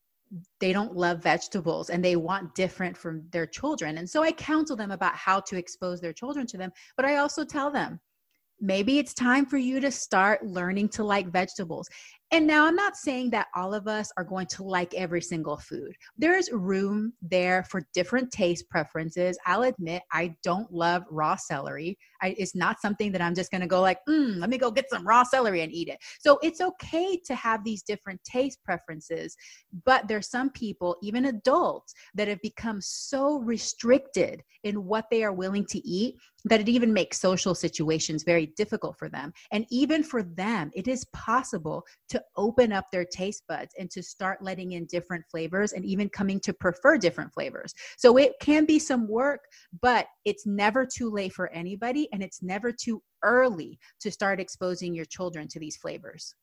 they don't love vegetables and they want different from their children. And so I counsel them about how to expose their children to them. But I also tell them, maybe it's time for you to start learning to like vegetables. And now I'm not saying that all of us are going to like every single food. There's room there for different taste preferences. I'll admit I don't love raw celery. It's not something that I'm just going to go like, let me go get some raw celery and eat it. So it's okay to have these different taste preferences. But there's some people, even adults, that have become so restricted in what they are willing to eat that it even makes social situations very difficult for them. And even for them, it is possible to open up their taste buds and to start letting in different flavors and even coming to prefer different flavors. So it can be some work, but it's never too late for anybody, and it's never too early to start exposing your children to these flavors.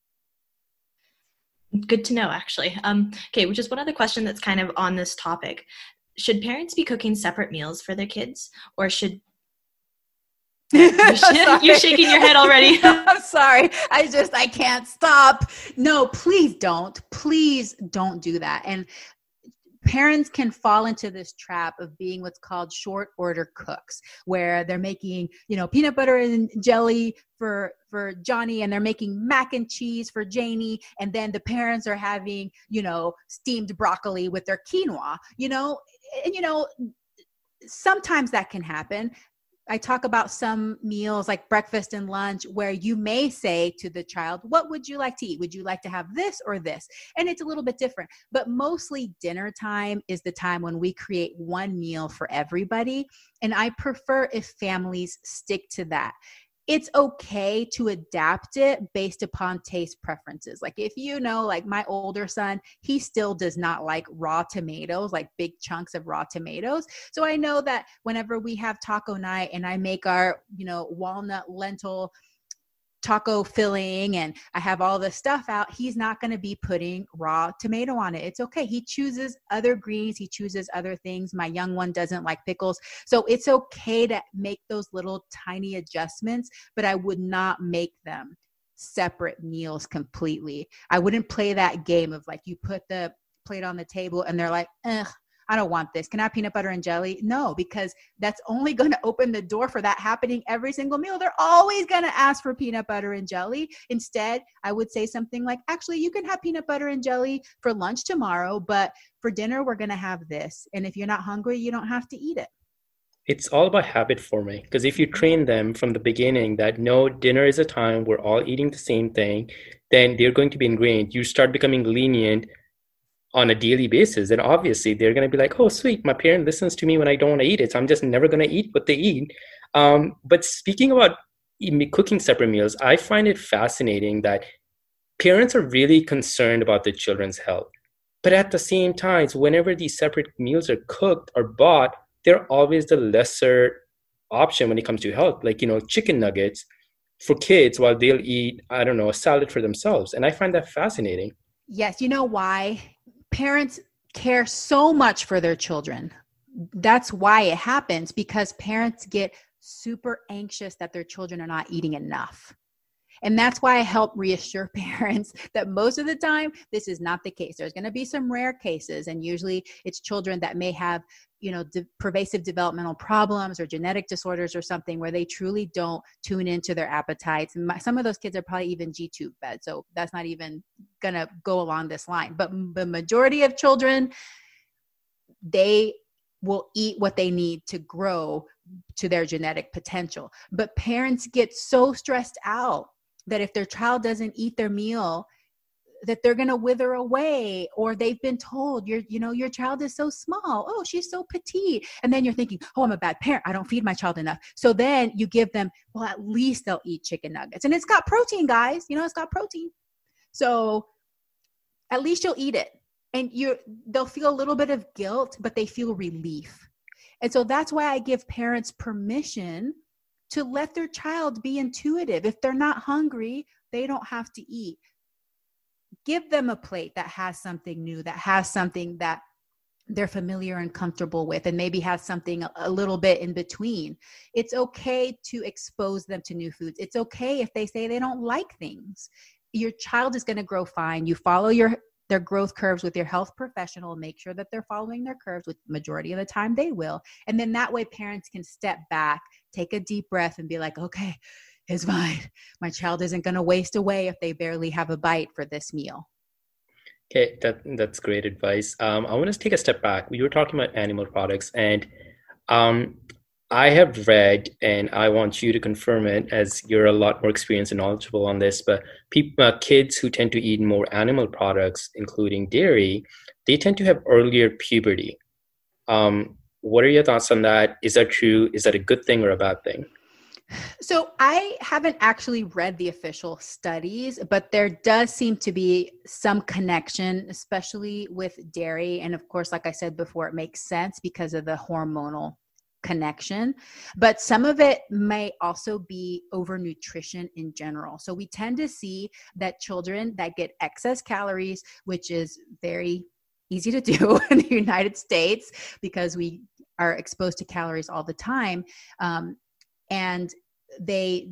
Good to know, actually. Okay, which is one other question that's kind of on this topic. Should parents be cooking separate meals for their kids, or should you're shaking your head already. I'm sorry. I can't stop. No, please don't. Please don't do that. And parents can fall into this trap of being what's called short order cooks, where they're making, peanut butter and jelly for Johnny, and they're making mac and cheese for Janie. And then the parents are having, steamed broccoli with their quinoa, and, sometimes that can happen. I talk about some meals like breakfast and lunch where you may say to the child, "What would you like to eat? Would you like to have this or this?" And it's a little bit different, but mostly dinner time is the time when we create one meal for everybody. And I prefer if families stick to that. It's okay to adapt it based upon taste preferences. Like if like my older son, he still does not like raw tomatoes, like big chunks of raw tomatoes. So I know that whenever we have taco night and I make our, walnut lentil taco filling and I have all the stuff out, he's not going to be putting raw tomato on it. It's okay. He chooses other greens. He chooses other things. My young one doesn't like pickles. So it's okay to make those little tiny adjustments, but I would not make them separate meals completely. I wouldn't play that game of like you put the plate on the table and they're like, I don't want this. Can I have peanut butter and jelly? No, because that's only going to open the door for that happening every single meal. They're always going to ask for peanut butter and jelly. Instead, I would say something like, actually, you can have peanut butter and jelly for lunch tomorrow, but for dinner, we're going to have this. And if you're not hungry, you don't have to eat it. It's all about habit forming, because if you train them from the beginning that no, dinner is a time we're all eating the same thing, then they're going to be ingrained. You start becoming lenient on a daily basis, and obviously they're going to be like, oh sweet, my parent listens to me when I don't want to eat it, so I'm just never going to eat what they eat. But speaking about cooking separate meals, I find it fascinating that parents are really concerned about their children's health, but at the same time, whenever these separate meals are cooked or bought, they're always the lesser option when it comes to health, like, chicken nuggets for kids while they'll eat, I don't know, a salad for themselves. And I find that fascinating. Yes. You know why? Parents care so much for their children. That's why it happens, because parents get super anxious that their children are not eating enough. And that's why I help reassure parents that most of the time, this is not the case. There's going to be some rare cases, and usually it's children that may have, pervasive developmental problems or genetic disorders or something where they truly don't tune into their appetites. And some of those kids are probably even G-tube fed. So that's not even going to go along this line. But the majority of children, they will eat what they need to grow to their genetic potential. But parents get so stressed out that if their child doesn't eat their meal, that they're going to wither away, or they've been told, your child is so small. Oh, she's so petite. And then you're thinking, oh, I'm a bad parent. I don't feed my child enough. So then you give them, well, at least they'll eat chicken nuggets. And it's got protein, guys. It's got protein. So at least you'll eat it. And they'll feel a little bit of guilt, but they feel relief. And so that's why I give parents permission to let their child be intuitive. If they're not hungry, they don't have to eat. Give them a plate that has something new, that has something that they're familiar and comfortable with, and maybe has something a little bit in between. It's okay to expose them to new foods. It's okay if they say they don't like things. Your child is going to grow fine. You follow their growth curves with your health professional. Make sure that they're following their curves, with majority of the time they will. And then that way parents can step back, take a deep breath, and be like, okay, it's fine. My child isn't going to waste away if they barely have a bite for this meal. Okay, that's great advice. I want to take a step back. We were talking about animal products, and I have read, and I want you to confirm it as you're a lot more experienced and knowledgeable on this, but kids who tend to eat more animal products, including dairy, they tend to have earlier puberty. What are your thoughts on that? Is that true? Is that a good thing or a bad thing? So I haven't actually read the official studies, but there does seem to be some connection, especially with dairy. And of course, like I said before, it makes sense because of the hormonal connection, but some of it may also be overnutrition in general. So we tend to see that children that get excess calories, which is very easy to do in the United States because we are exposed to calories all the time, and they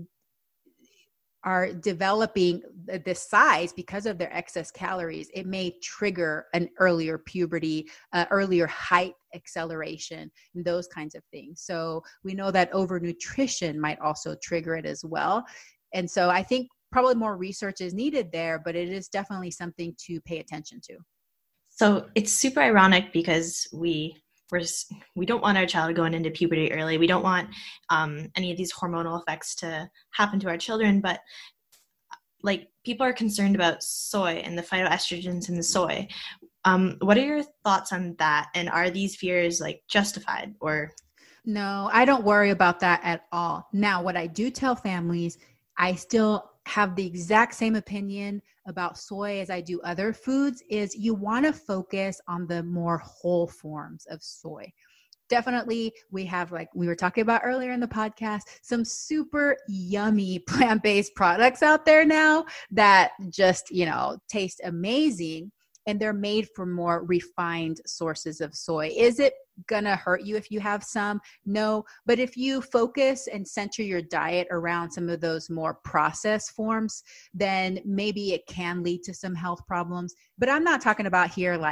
are developing this size because of their excess calories. It may trigger an earlier puberty, earlier height acceleration, and those kinds of things. So we know that overnutrition might also trigger it as well. And so I think probably more research is needed there, but it is definitely something to pay attention to. So it's super ironic because we don't want our child going into puberty early. We don't want any of these hormonal effects to happen to our children, but like people are concerned about soy and the phytoestrogens in the soy. What are your thoughts on that? And are these fears like justified or? No, I don't worry about that at all. Now, what I do tell families, I still have the exact same opinion about soy as I do other foods, is you want to focus on the more whole forms of soy. Definitely, we have, like we were talking about earlier in the podcast, some super yummy plant-based products out there now that just, taste amazing. And they're made from more refined sources of soy. Is it gonna hurt you if you have some? No, but if you focus and center your diet around some of those more processed forms, then maybe it can lead to some health problems. But I'm not talking about here like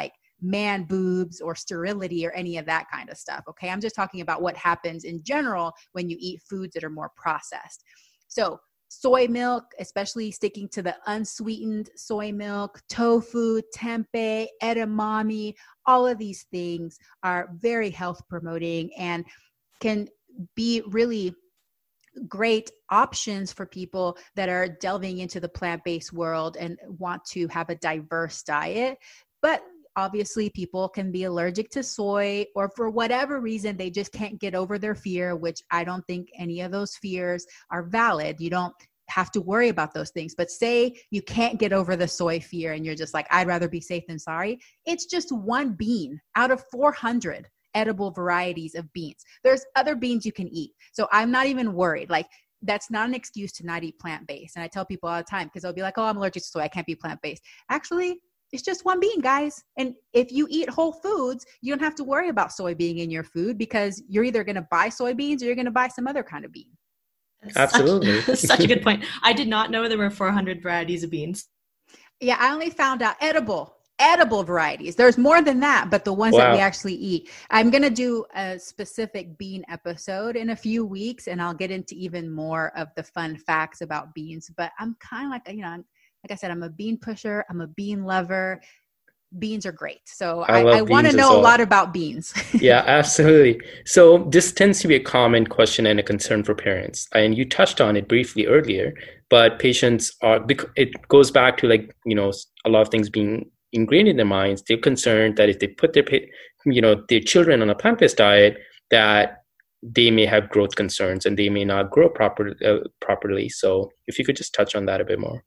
man boobs or sterility or any of that kind of stuff. Okay. I'm just talking about what happens in general when you eat foods that are more processed. So soy milk, especially sticking to the unsweetened soy milk, tofu, tempeh, edamame, all of these things are very health promoting and can be really great options for people that are delving into the plant-based world and want to have a diverse diet. But obviously people can be allergic to soy, or for whatever reason, they just can't get over their fear, which I don't think any of those fears are valid. You don't have to worry about those things. But say you can't get over the soy fear and you're just like, I'd rather be safe than sorry. It's just one bean out of 400 edible varieties of beans. There's other beans you can eat. So I'm not even worried. Like, that's not an excuse to not eat plant-based. And I tell people all the time, because they'll be like, oh, I'm allergic to soy, I can't be plant-based. Actually, it's just one bean, guys. And if you eat whole foods, you don't have to worry about soy being in your food, because you're either going to buy soybeans or you're going to buy some other kind of bean. Absolutely. Such a good point. I did not know there were 400 varieties of beans. Yeah, I only found out edible varieties. There's more than that, but the ones that we actually eat. I'm going to do a specific bean episode in a few weeks, and I'll get into even more of the fun facts about beans. But I'm kind of like, like I said, I'm a bean pusher. I'm a bean lover. Beans are great. So I want to know a lot about beans. Yeah, absolutely. So this tends to be a common question and a concern for parents. And you touched on it briefly earlier, but patients it goes back to a lot of things being ingrained in their minds. They're concerned that if they put their children on a plant-based diet, that they may have growth concerns and they may not grow properly. So if you could just touch on that a bit more.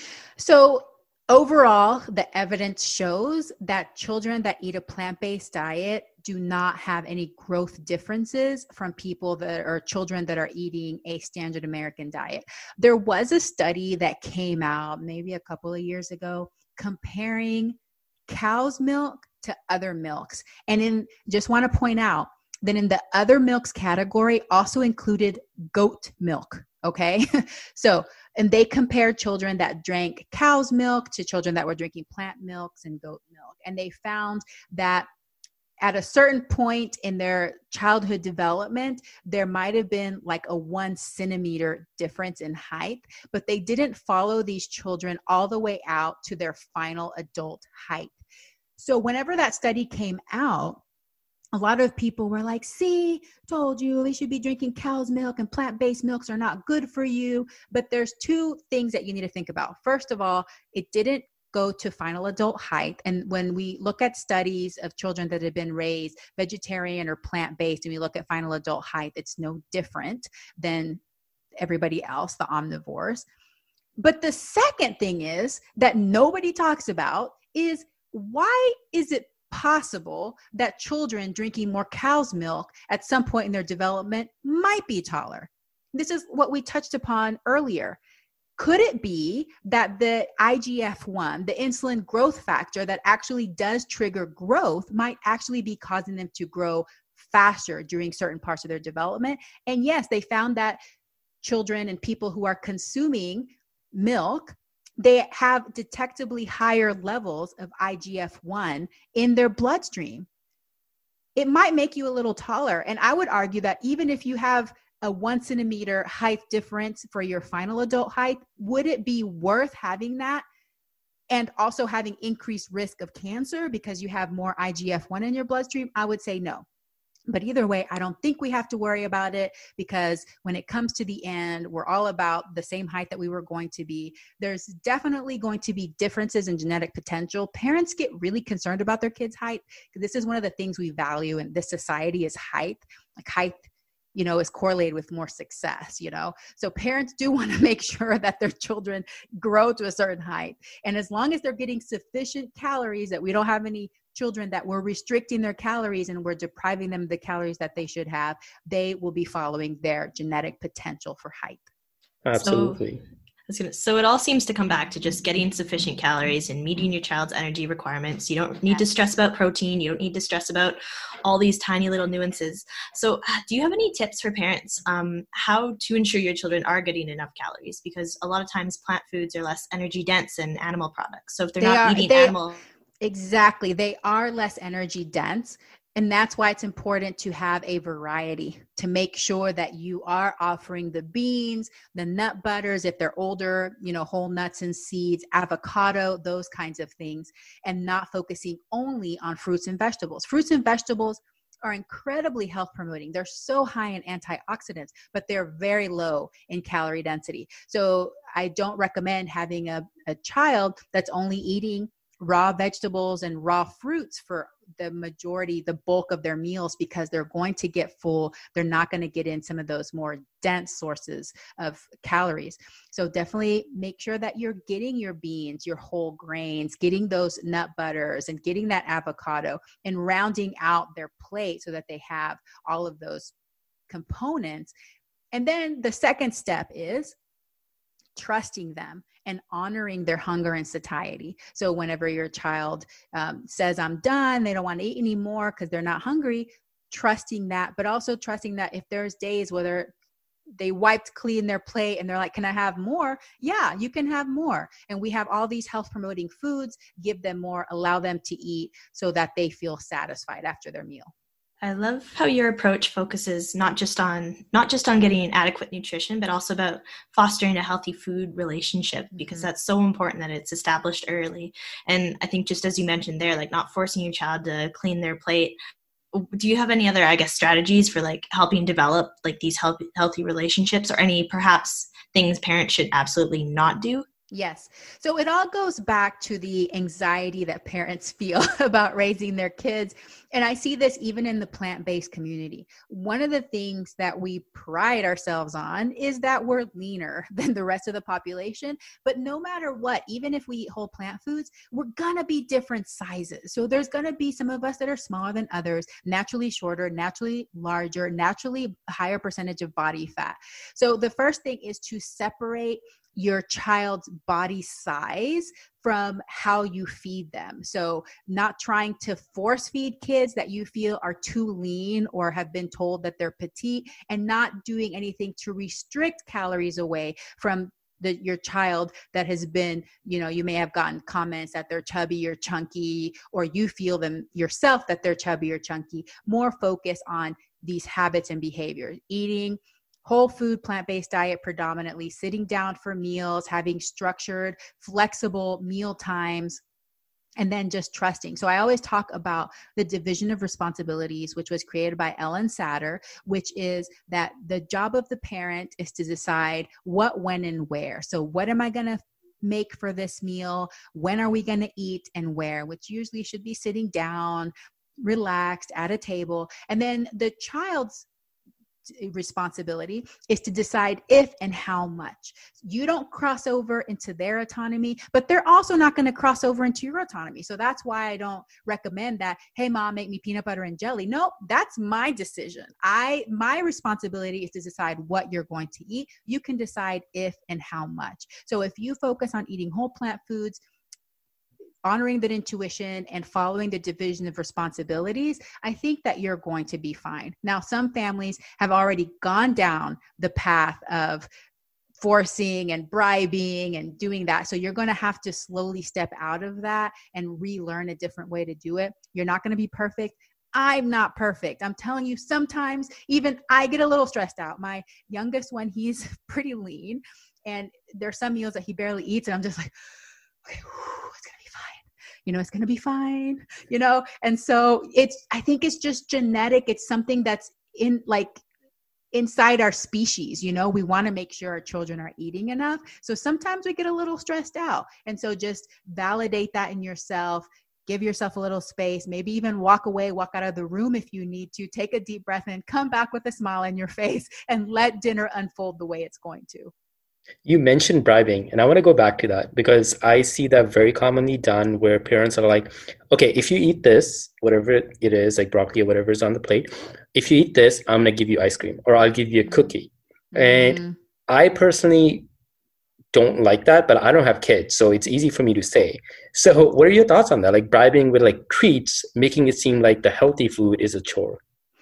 So overall, the evidence shows that children that eat a plant-based diet do not have any growth differences from children that are eating a standard American diet. There was a study that came out maybe a couple of years ago comparing cow's milk to other milks. And just want to point out that in the other milks category also included goat milk. Okay. And they compared children that drank cow's milk to children that were drinking plant milks and goat milk. And they found that at a certain point in their childhood development, there might have been like a 1 centimeter difference in height, but they didn't follow these children all the way out to their final adult height. So whenever that study came out, a lot of people were like, see, told you, they should be drinking cow's milk, and plant-based milks are not good for you. But there's two things that you need to think about. First of all, it didn't go to final adult height. And when we look at studies of children that have been raised vegetarian or plant-based, and we look at final adult height, it's no different than everybody else, the omnivores. But the second thing is that nobody talks about is, why is it possible that children drinking more cow's milk at some point in their development might be taller? This is what we touched upon earlier. Could it be that the IGF-1, the insulin growth factor that actually does trigger growth, might actually be causing them to grow faster during certain parts of their development? And yes, they found that children and people who are consuming milk, they have detectably higher levels of IGF-1 in their bloodstream. It might make you a little taller. And I would argue that even if you have a 1 centimeter height difference for your final adult height, would it be worth having that and also having increased risk of cancer because you have more IGF-1 in your bloodstream? I would say no. But either way, I don't think we have to worry about it, because when it comes to the end, we're all about the same height that we were going to be. There's definitely going to be differences in genetic potential. Parents get really concerned about their kids' height, because this is one of the things we value in this society is height. Like height, is correlated with more success, So parents do want to make sure that their children grow to a certain height. And as long as they're getting sufficient calories, that we don't have any children that we're restricting their calories and we're depriving them of the calories that they should have, they will be following their genetic potential for height. Absolutely. So it all seems to come back to just getting sufficient calories and meeting your child's energy requirements. You don't need to stress about protein. You don't need to stress about all these tiny little nuances. So do you have any tips for parents how to ensure your children are getting enough calories? Because a lot of times plant foods are less energy dense than animal products. So if they're not eating animal... Exactly. They are less energy dense. And that's why it's important to have a variety, to make sure that you are offering the beans, the nut butters, if they're older, whole nuts and seeds, avocado, those kinds of things, and not focusing only on fruits and vegetables. Fruits and vegetables are incredibly health promoting. They're so high in antioxidants, but they're very low in calorie density. So I don't recommend having a child that's only eating raw vegetables and raw fruits for the bulk of their meals, because they're going to get full. They're not going to get in some of those more dense sources of calories. So definitely make sure that you're getting your beans, your whole grains, getting those nut butters and getting that avocado, and rounding out their plate so that they have all of those components. And then the second step is trusting them and honoring their hunger and satiety. So whenever your child says, I'm done, they don't want to eat anymore because they're not hungry, trusting that, but also trusting that if there's days whether they wiped clean their plate and they're like, can I have more? Yeah, you can have more. And we have all these health promoting foods, give them more, allow them to eat so that they feel satisfied after their meal. I love how your approach focuses not just on getting adequate nutrition, but also about fostering a healthy food relationship, because that's so important that it's established early. And I think just as you mentioned there, like not forcing your child to clean their plate. Do you have any other, strategies for helping develop these healthy relationships, or any perhaps things parents should absolutely not do? Yes. So it all goes back to the anxiety that parents feel about raising their kids. And I see this even in the plant-based community. One of the things that we pride ourselves on is that we're leaner than the rest of the population. But no matter what, even if we eat whole plant foods, we're going to be different sizes. So there's going to be some of us that are smaller than others, naturally shorter, naturally larger, naturally higher percentage of body fat. So the first thing is to separate your child's body size from how you feed them. So not trying to force feed kids that you feel are too lean or have been told that they're petite, and not doing anything to restrict calories away from your child that has been, you may have gotten comments that they're chubby or chunky, or you feel them yourself that they're chubby or chunky. More focus on these habits and behaviors, eating whole food, plant-based diet predominantly, sitting down for meals, having structured, flexible meal times, and then just trusting. So I always talk about the division of responsibilities, which was created by Ellen Satter, which is that the job of the parent is to decide what, when, and where. So what am I going to make for this meal? When are we going to eat and where? Which usually should be sitting down, relaxed at a table. And then the child's responsibility is to decide if and how much. You don't cross over into their autonomy, but they're also not going to cross over into your autonomy. So that's why I don't recommend that, hey mom, make me peanut butter and jelly. No, that's my decision. My responsibility is to decide what you're going to eat. You can decide if and how much. So if you focus on eating whole plant foods, honoring that intuition and following the division of responsibilities, I think that you're going to be fine. Now, some families have already gone down the path of forcing and bribing and doing that. So you're going to have to slowly step out of that and relearn a different way to do it. You're not going to be perfect. I'm not perfect. I'm telling you, sometimes even I get a little stressed out. My youngest one, he's pretty lean, and there's some meals that he barely eats, and I'm just like, okay, it's going to be fine. It's going to be fine, And so I think it's just genetic. It's something that's inside our species, we want to make sure our children are eating enough. So sometimes we get a little stressed out. And so just validate that in yourself, give yourself a little space, maybe even walk away, walk out of the room if you need to, take a deep breath and come back with a smile on your face and let dinner unfold the way it's going to. You mentioned bribing, and I want to go back to that because I see that very commonly done where parents are like, okay, if you eat this, whatever it is, like broccoli or whatever is on the plate, if you eat this, I'm going to give you ice cream or I'll give you a cookie. And I personally don't like that, but I don't have kids, so it's easy for me to say. So what are your thoughts on that? Like bribing with like treats, making it seem like the healthy food is a chore.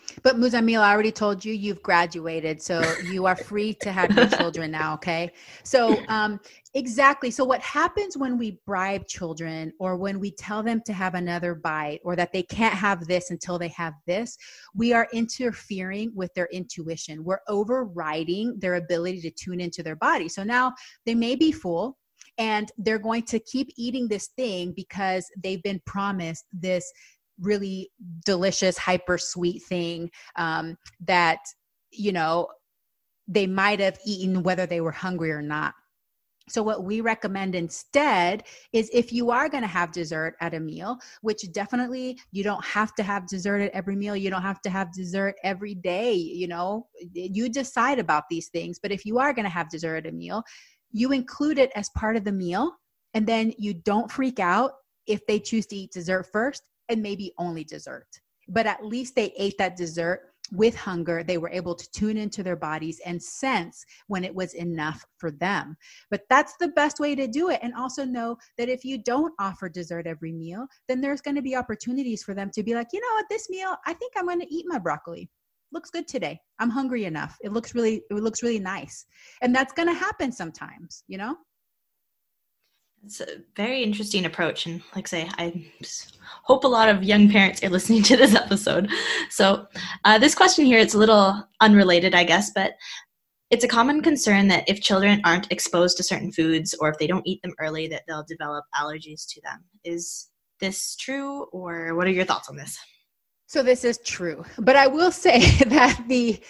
But Muzamil, I already told you, you've graduated, so you are free to have your children now, okay? So exactly. So what happens when we bribe children, or when we tell them to have another bite, or that they can't have this until they have this, we are interfering with their intuition. We're overriding their ability to tune into their body. So now they may be full, and they're going to keep eating this thing because they've been promised this really delicious, hyper sweet thing that, you know, they might have eaten whether they were hungry or not. So what we recommend instead is, if you are going to have dessert at a meal, which definitely you don't have to have dessert at every meal. You don't have to have dessert every day. You know, you decide about these things. But if you are going to have dessert at a meal, you include it as part of the meal. And then you don't freak out if they choose to eat dessert first, and maybe only dessert. But at least they ate that dessert with hunger. They were able to tune into their bodies and sense when it was enough for them. But that's the best way to do it. And also know that if you don't offer dessert every meal, then there's going to be opportunities for them to be like, you know, at this meal, I think I'm going to eat my broccoli. Looks good today. I'm hungry enough. It looks really nice. And that's going to happen sometimes, you know? It's a very interesting approach. And like I say, I hope a lot of young parents are listening to this episode. So this question here, it's a little unrelated, I guess, but it's a common concern that if children aren't exposed to certain foods, or if they don't eat them early, that they'll develop allergies to them. Is this true, or what are your thoughts on this? So this is true, but I will say that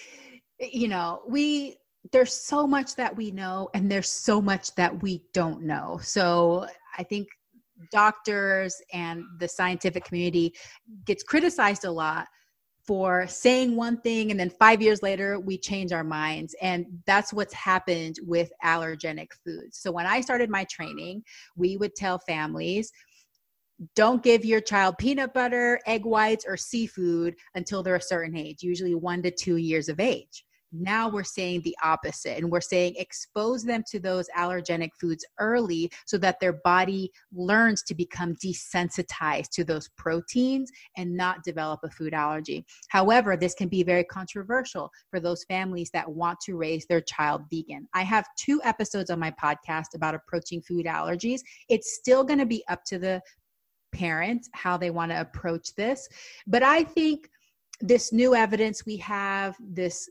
there's so much that we know, and there's so much that we don't know. So I think doctors and the scientific community gets criticized a lot for saying one thing, and then 5 years later we change our minds. And that's what's happened with allergenic foods. So when I started my training, we would tell families, don't give your child peanut butter, egg whites, or seafood until they're a certain age, usually 1 to 2 years of age. Now we're saying the opposite, and we're saying expose them to those allergenic foods early so that their body learns to become desensitized to those proteins and not develop a food allergy. However, this can be very controversial for those families that want to raise their child vegan. I have 2 episodes on my podcast about approaching food allergies. It's still going to be up to the parent how they want to approach this. But I think this new evidence we have, this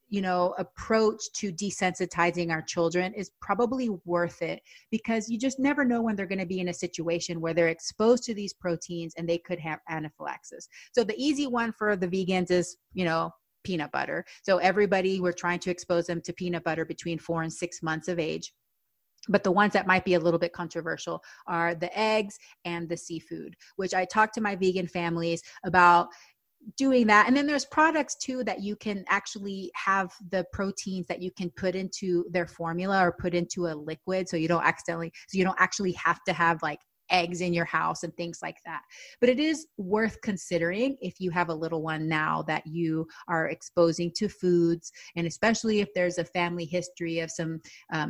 approach to desensitizing our children is probably worth it, because you just never know when they're going to be in a situation where they're exposed to these proteins and they could have anaphylaxis. So the easy one for the vegans is, peanut butter. So we're trying to expose them to peanut butter between 4 and 6 months of age. But the ones that might be a little bit controversial are the eggs and the seafood, which I talk to my vegan families about doing that. And then there's products too that you can actually have the proteins that you can put into their formula or put into a liquid, so you don't actually have to have like eggs in your house and things like that. But it is worth considering if you have a little one now that you are exposing to foods, and especially if there's a family history of some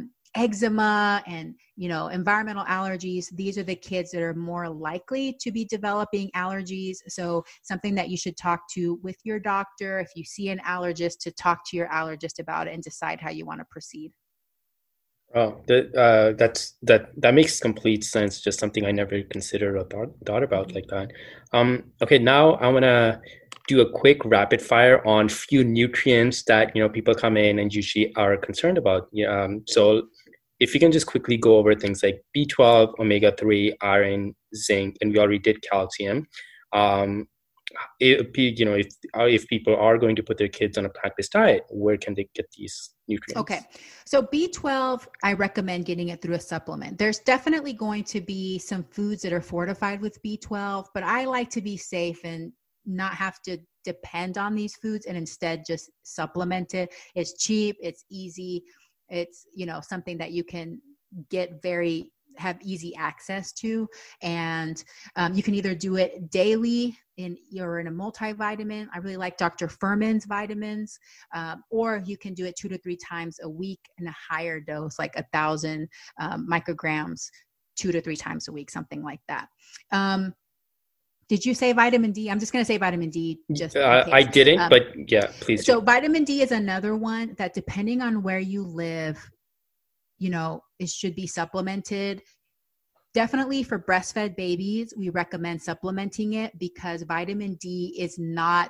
eczema and environmental allergies. These are the kids that are more likely to be developing allergies. So something that you should talk to with your doctor, if you see an allergist, to talk to your allergist about it and decide how you want to proceed. Oh, that makes complete sense. Just something I never considered or thought about like that. Okay, now I want to do a quick rapid fire on few nutrients that people come in and usually are concerned about. So if you can just quickly go over things like B12, omega-3, iron, zinc, and we already did calcium. If people are going to put their kids on a plant-based diet, where can they get these nutrients? Okay. So B12, I recommend getting it through a supplement. There's definitely going to be some foods that are fortified with B12, but I like to be safe and not have to depend on these foods and instead just supplement it. It's cheap, it's easy. It's, something that you can have easy access to. And you can either do it daily in a multivitamin. I really like Dr. Furman's vitamins, or you can do it 2 to 3 times a week in a higher dose, like 1,000 micrograms, 2 to 3 times a week, something like that. Did you say vitamin D? I'm just going to say vitamin D just in I case. didn't, but yeah, please So do. vitamin D is another one that, depending on where you live, it should be supplemented. Definitely for breastfed babies, we recommend supplementing it because vitamin D is not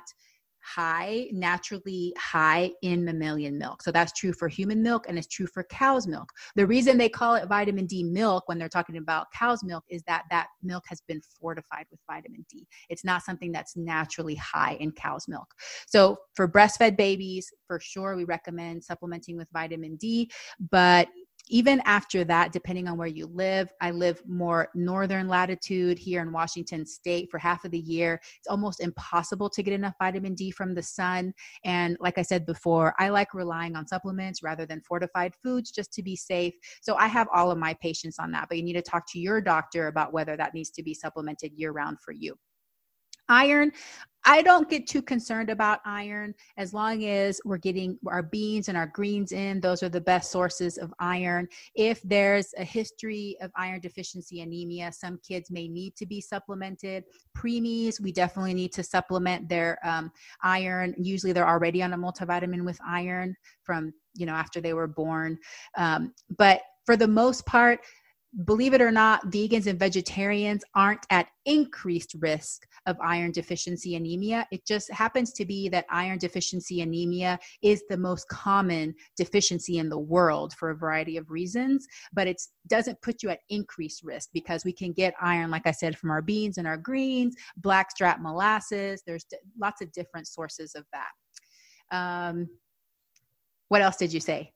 naturally high in mammalian milk. So that's true for human milk and it's true for cow's milk. The reason they call it vitamin D milk when they're talking about cow's milk is that milk has been fortified with vitamin D. It's not something that's naturally high in cow's milk. So for breastfed babies, for sure, we recommend supplementing with vitamin D, but even after that, depending on where you live, I live more northern latitude here in Washington State for half of the year. It's almost impossible to get enough vitamin D from the sun. And like I said before, I like relying on supplements rather than fortified foods just to be safe. So I have all of my patients on that, but you need to talk to your doctor about whether that needs to be supplemented year round for you. Iron, I don't get too concerned about iron as long as we're getting our beans and our greens in. Those are the best sources of iron. If there's a history of iron deficiency anemia, some kids may need to be supplemented. Preemies, we definitely need to supplement their iron. Usually they're already on a multivitamin with iron from, after they were born. But for the most part, believe it or not, vegans and vegetarians aren't at increased risk of iron deficiency anemia. It just happens to be that iron deficiency anemia is the most common deficiency in the world for a variety of reasons, but it doesn't put you at increased risk because we can get iron, like I said, from our beans and our greens, blackstrap molasses. There's lots of different sources of that. What else did you say?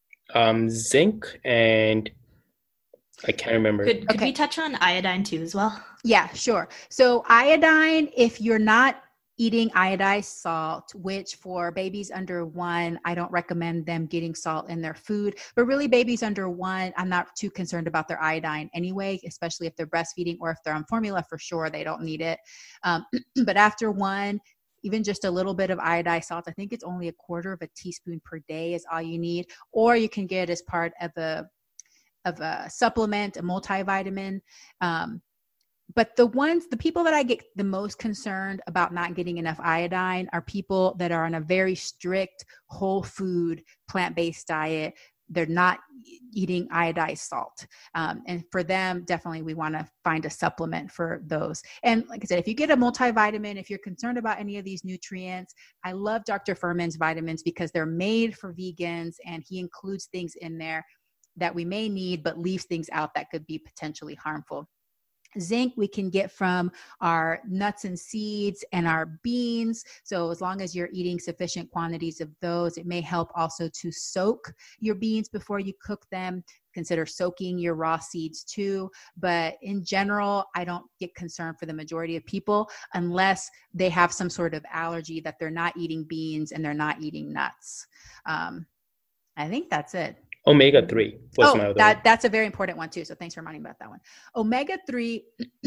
Zinc and I can't remember. Could we touch on iodine too as well? Yeah, sure. So iodine, if you're not eating iodized salt, which for babies under 1, I don't recommend them getting salt in their food, but really babies under 1, I'm not too concerned about their iodine anyway, especially if they're breastfeeding or if they're on formula, for sure, they don't need it. But after 1, even just a little bit of iodized salt, I think it's only 1/4 teaspoon per day is all you need, or you can get it as part of a supplement, a multivitamin. But the people that I get the most concerned about not getting enough iodine are people that are on a very strict whole food, plant-based diet. They're not eating iodized salt. And for them, definitely we want to find a supplement for those. And like I said, if you get a multivitamin, if you're concerned about any of these nutrients, I love Dr. Furman's vitamins because they're made for vegans and he includes things in there that we may need, but leaves things out that could be potentially harmful. Zinc we can get from our nuts and seeds and our beans. So as long as you're eating sufficient quantities of those, it may help also to soak your beans before you cook them. Consider soaking your raw seeds too. But in general, I don't get concerned for the majority of people unless they have some sort of allergy that they're not eating beans and they're not eating nuts. I think that's it. Omega-3 was my other one. That's a very important one too. So thanks for reminding me about that one. Omega-3,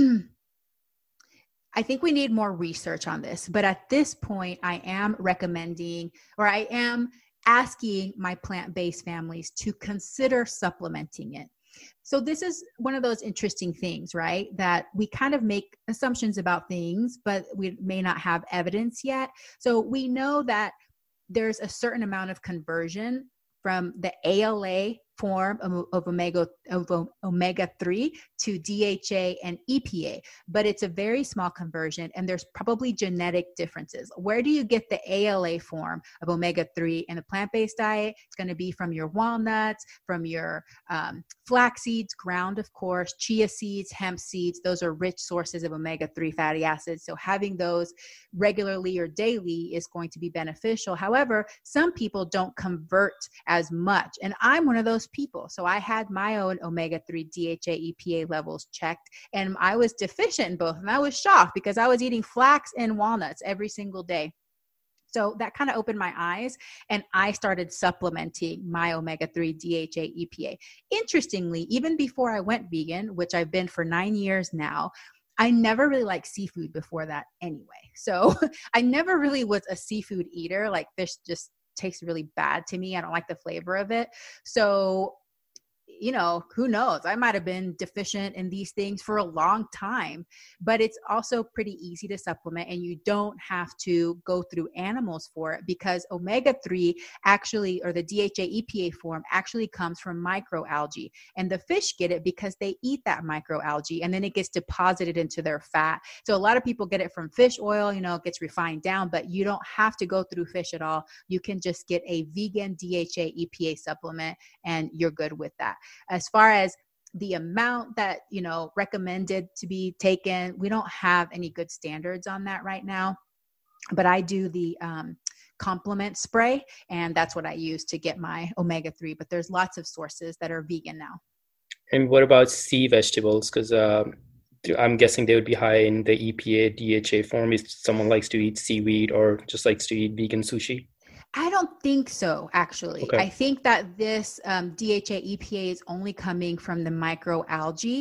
I think we need more research on this, but at this point I am recommending, or I am asking my plant-based families to consider supplementing it. So this is one of those interesting things, right? That we kind of make assumptions about things, but we may not have evidence yet. So we know that there's a certain amount of conversion from the ALA form of omega-3 to DHA and EPA, but it's a very small conversion and there's probably genetic differences. Where do you get the ALA form of omega-3 in a plant-based diet? It's going to be from your walnuts, from your flax seeds, ground of course, chia seeds, hemp seeds. Those are rich sources of omega-3 fatty acids. So having those regularly or daily is going to be beneficial. However, some people don't convert as much, and I'm one of those people. So I had my own omega-3 DHA EPA levels checked and I was deficient in both. And I was shocked because I was eating flax and walnuts every single day. So that kind of opened my eyes and I started supplementing my omega-3 DHA EPA. Interestingly, even before I went vegan, which I've been for 9 years now, I never really liked seafood before that anyway. So I never really was a seafood eater. Like fish just tastes really bad to me. I don't like the flavor of it. So who knows? I might have been deficient in these things for a long time, but it's also pretty easy to supplement, and you don't have to go through animals for it, because omega-3 actually, or the DHA EPA form, actually comes from microalgae, and the fish get it because they eat that microalgae, and then it gets deposited into their fat. So a lot of people get it from fish oil, it gets refined down, but you don't have to go through fish at all. You can just get a vegan DHA EPA supplement and you're good with that. As far as the amount that, recommended to be taken, we don't have any good standards on that right now, but I do the complement spray, and that's what I use to get my omega-3, but there's lots of sources that are vegan now. And what about sea vegetables? Because I'm guessing they would be high in the EPA DHA form if someone likes to eat seaweed or just likes to eat vegan sushi. I don't think so, actually. Okay. I think that this DHA EPA is only coming from the microalgae.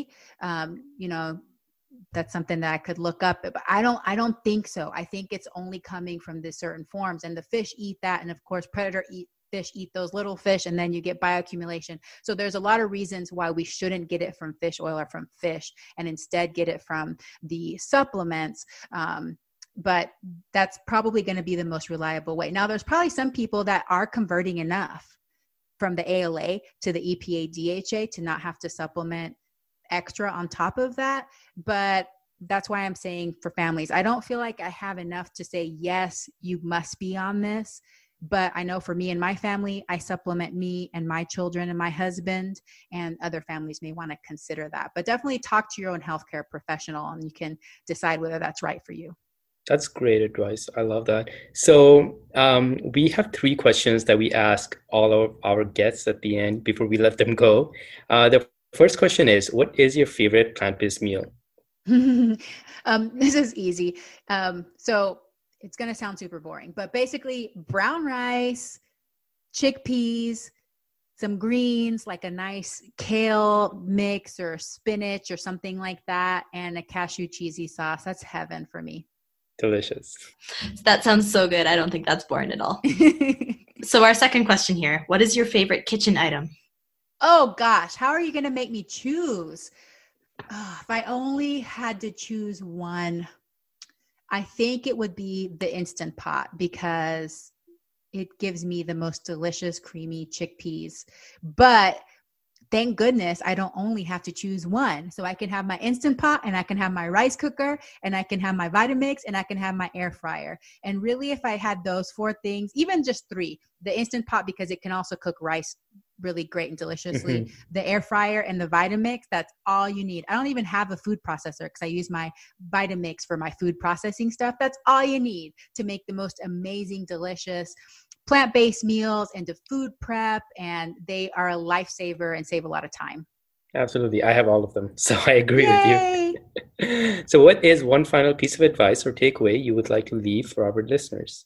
That's something that I could look up, but I don't think so. I think it's only coming from the certain forms, and the fish eat that. And of course, predator fish eat those little fish, and then you get bioaccumulation. So there's a lot of reasons why we shouldn't get it from fish oil or from fish, and instead get it from the supplements. But that's probably going to be the most reliable way. Now, there's probably some people that are converting enough from the ALA to the EPA DHA to not have to supplement extra on top of that. But that's why I'm saying for families, I don't feel like I have enough to say, yes, you must be on this. But I know for me and my family, I supplement me and my children and my husband, and other families may want to consider that. But definitely talk to your own healthcare professional, and you can decide whether that's right for you. That's great advice. I love that. So we have 3 questions that we ask all of our guests at the end before we let them go. The first question is, what is your favorite plant-based meal? This is easy. So it's going to sound super boring, but basically brown rice, chickpeas, some greens, like a nice kale mix or spinach or something like that, and a cashew cheesy sauce. That's heaven for me. Delicious. That sounds so good. I don't think that's boring at all. So our second question here, what is your favorite kitchen item? Oh gosh, how are you going to make me choose? If I only had to choose one, I think it would be the Instant Pot, because it gives me the most delicious creamy chickpeas. But thank goodness I don't only have to choose one. So I can have my Instant Pot, and I can have my rice cooker, and I can have my Vitamix, and I can have my air fryer. And really, if I had those 4 things, even just 3, the Instant Pot, because it can also cook rice really great and deliciously, the air fryer and the Vitamix, that's all you need. I don't even have a food processor because I use my Vitamix for my food processing stuff. That's all you need to make the most amazing, delicious plant-based meals and to food prep, and they are a lifesaver and save a lot of time. Absolutely. I have all of them, so I agree with you. So what is one final piece of advice or takeaway you would like to leave for our listeners?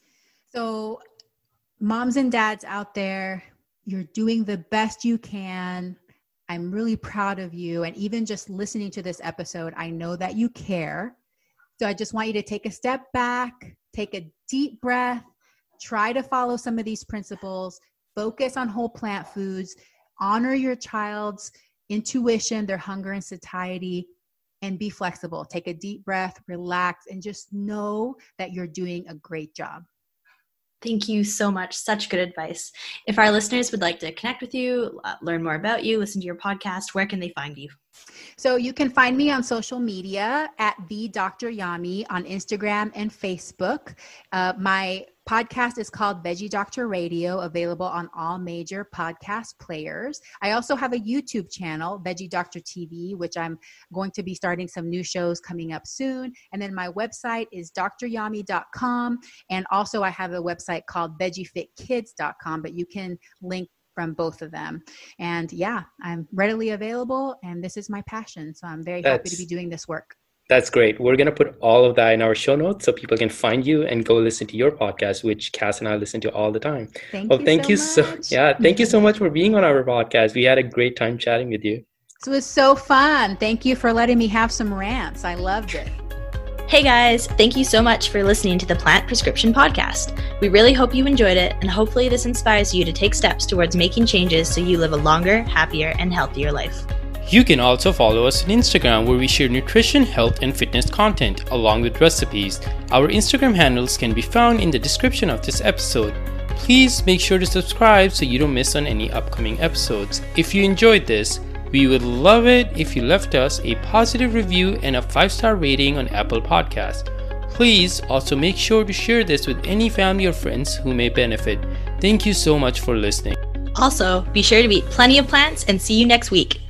So moms and dads out there, you're doing the best you can. I'm really proud of you. And even just listening to this episode, I know that you care. So I just want you to take a step back, take a deep breath, try to follow some of these principles, focus on whole plant foods, honor your child's intuition, their hunger and satiety, and be flexible. Take a deep breath, relax, and just know that you're doing a great job. Thank you so much. Such good advice. If our listeners would like to connect with you, learn more about you, listen to your podcast, where can they find you? So you can find me on social media at the Dr. Yami on Instagram and Facebook. My podcast is called Veggie Doctor Radio, available on all major podcast players. I also have a YouTube channel, Veggie Doctor TV, which I'm going to be starting some new shows coming up soon. And then my website is dryami.com. And also I have a website called VeggieFitKids.com, but you can link from both of them. And yeah, I'm readily available, and this is my passion. So I'm very happy to be doing this work. That's great. We're going to put all of that in our show notes so people can find you and go listen to your podcast, which Cass and I listen to all the time. Thank you so much. Thank you so much for being on our podcast. We had a great time chatting with you. This was so fun. Thank you for letting me have some rants. I loved it. Hey guys, thank you so much for listening to the Plant Prescription Podcast. We really hope you enjoyed it, and hopefully this inspires you to take steps towards making changes so you live a longer, happier, and healthier life. You can also follow us on Instagram, where we share nutrition, health, and fitness content along with recipes. Our Instagram handles can be found in the description of this episode. Please make sure to subscribe so you don't miss on any upcoming episodes. If you enjoyed this, we would love it if you left us a positive review and a 5-star rating on Apple Podcasts. Please also make sure to share this with any family or friends who may benefit. Thank you so much for listening. Also, be sure to eat plenty of plants and see you next week.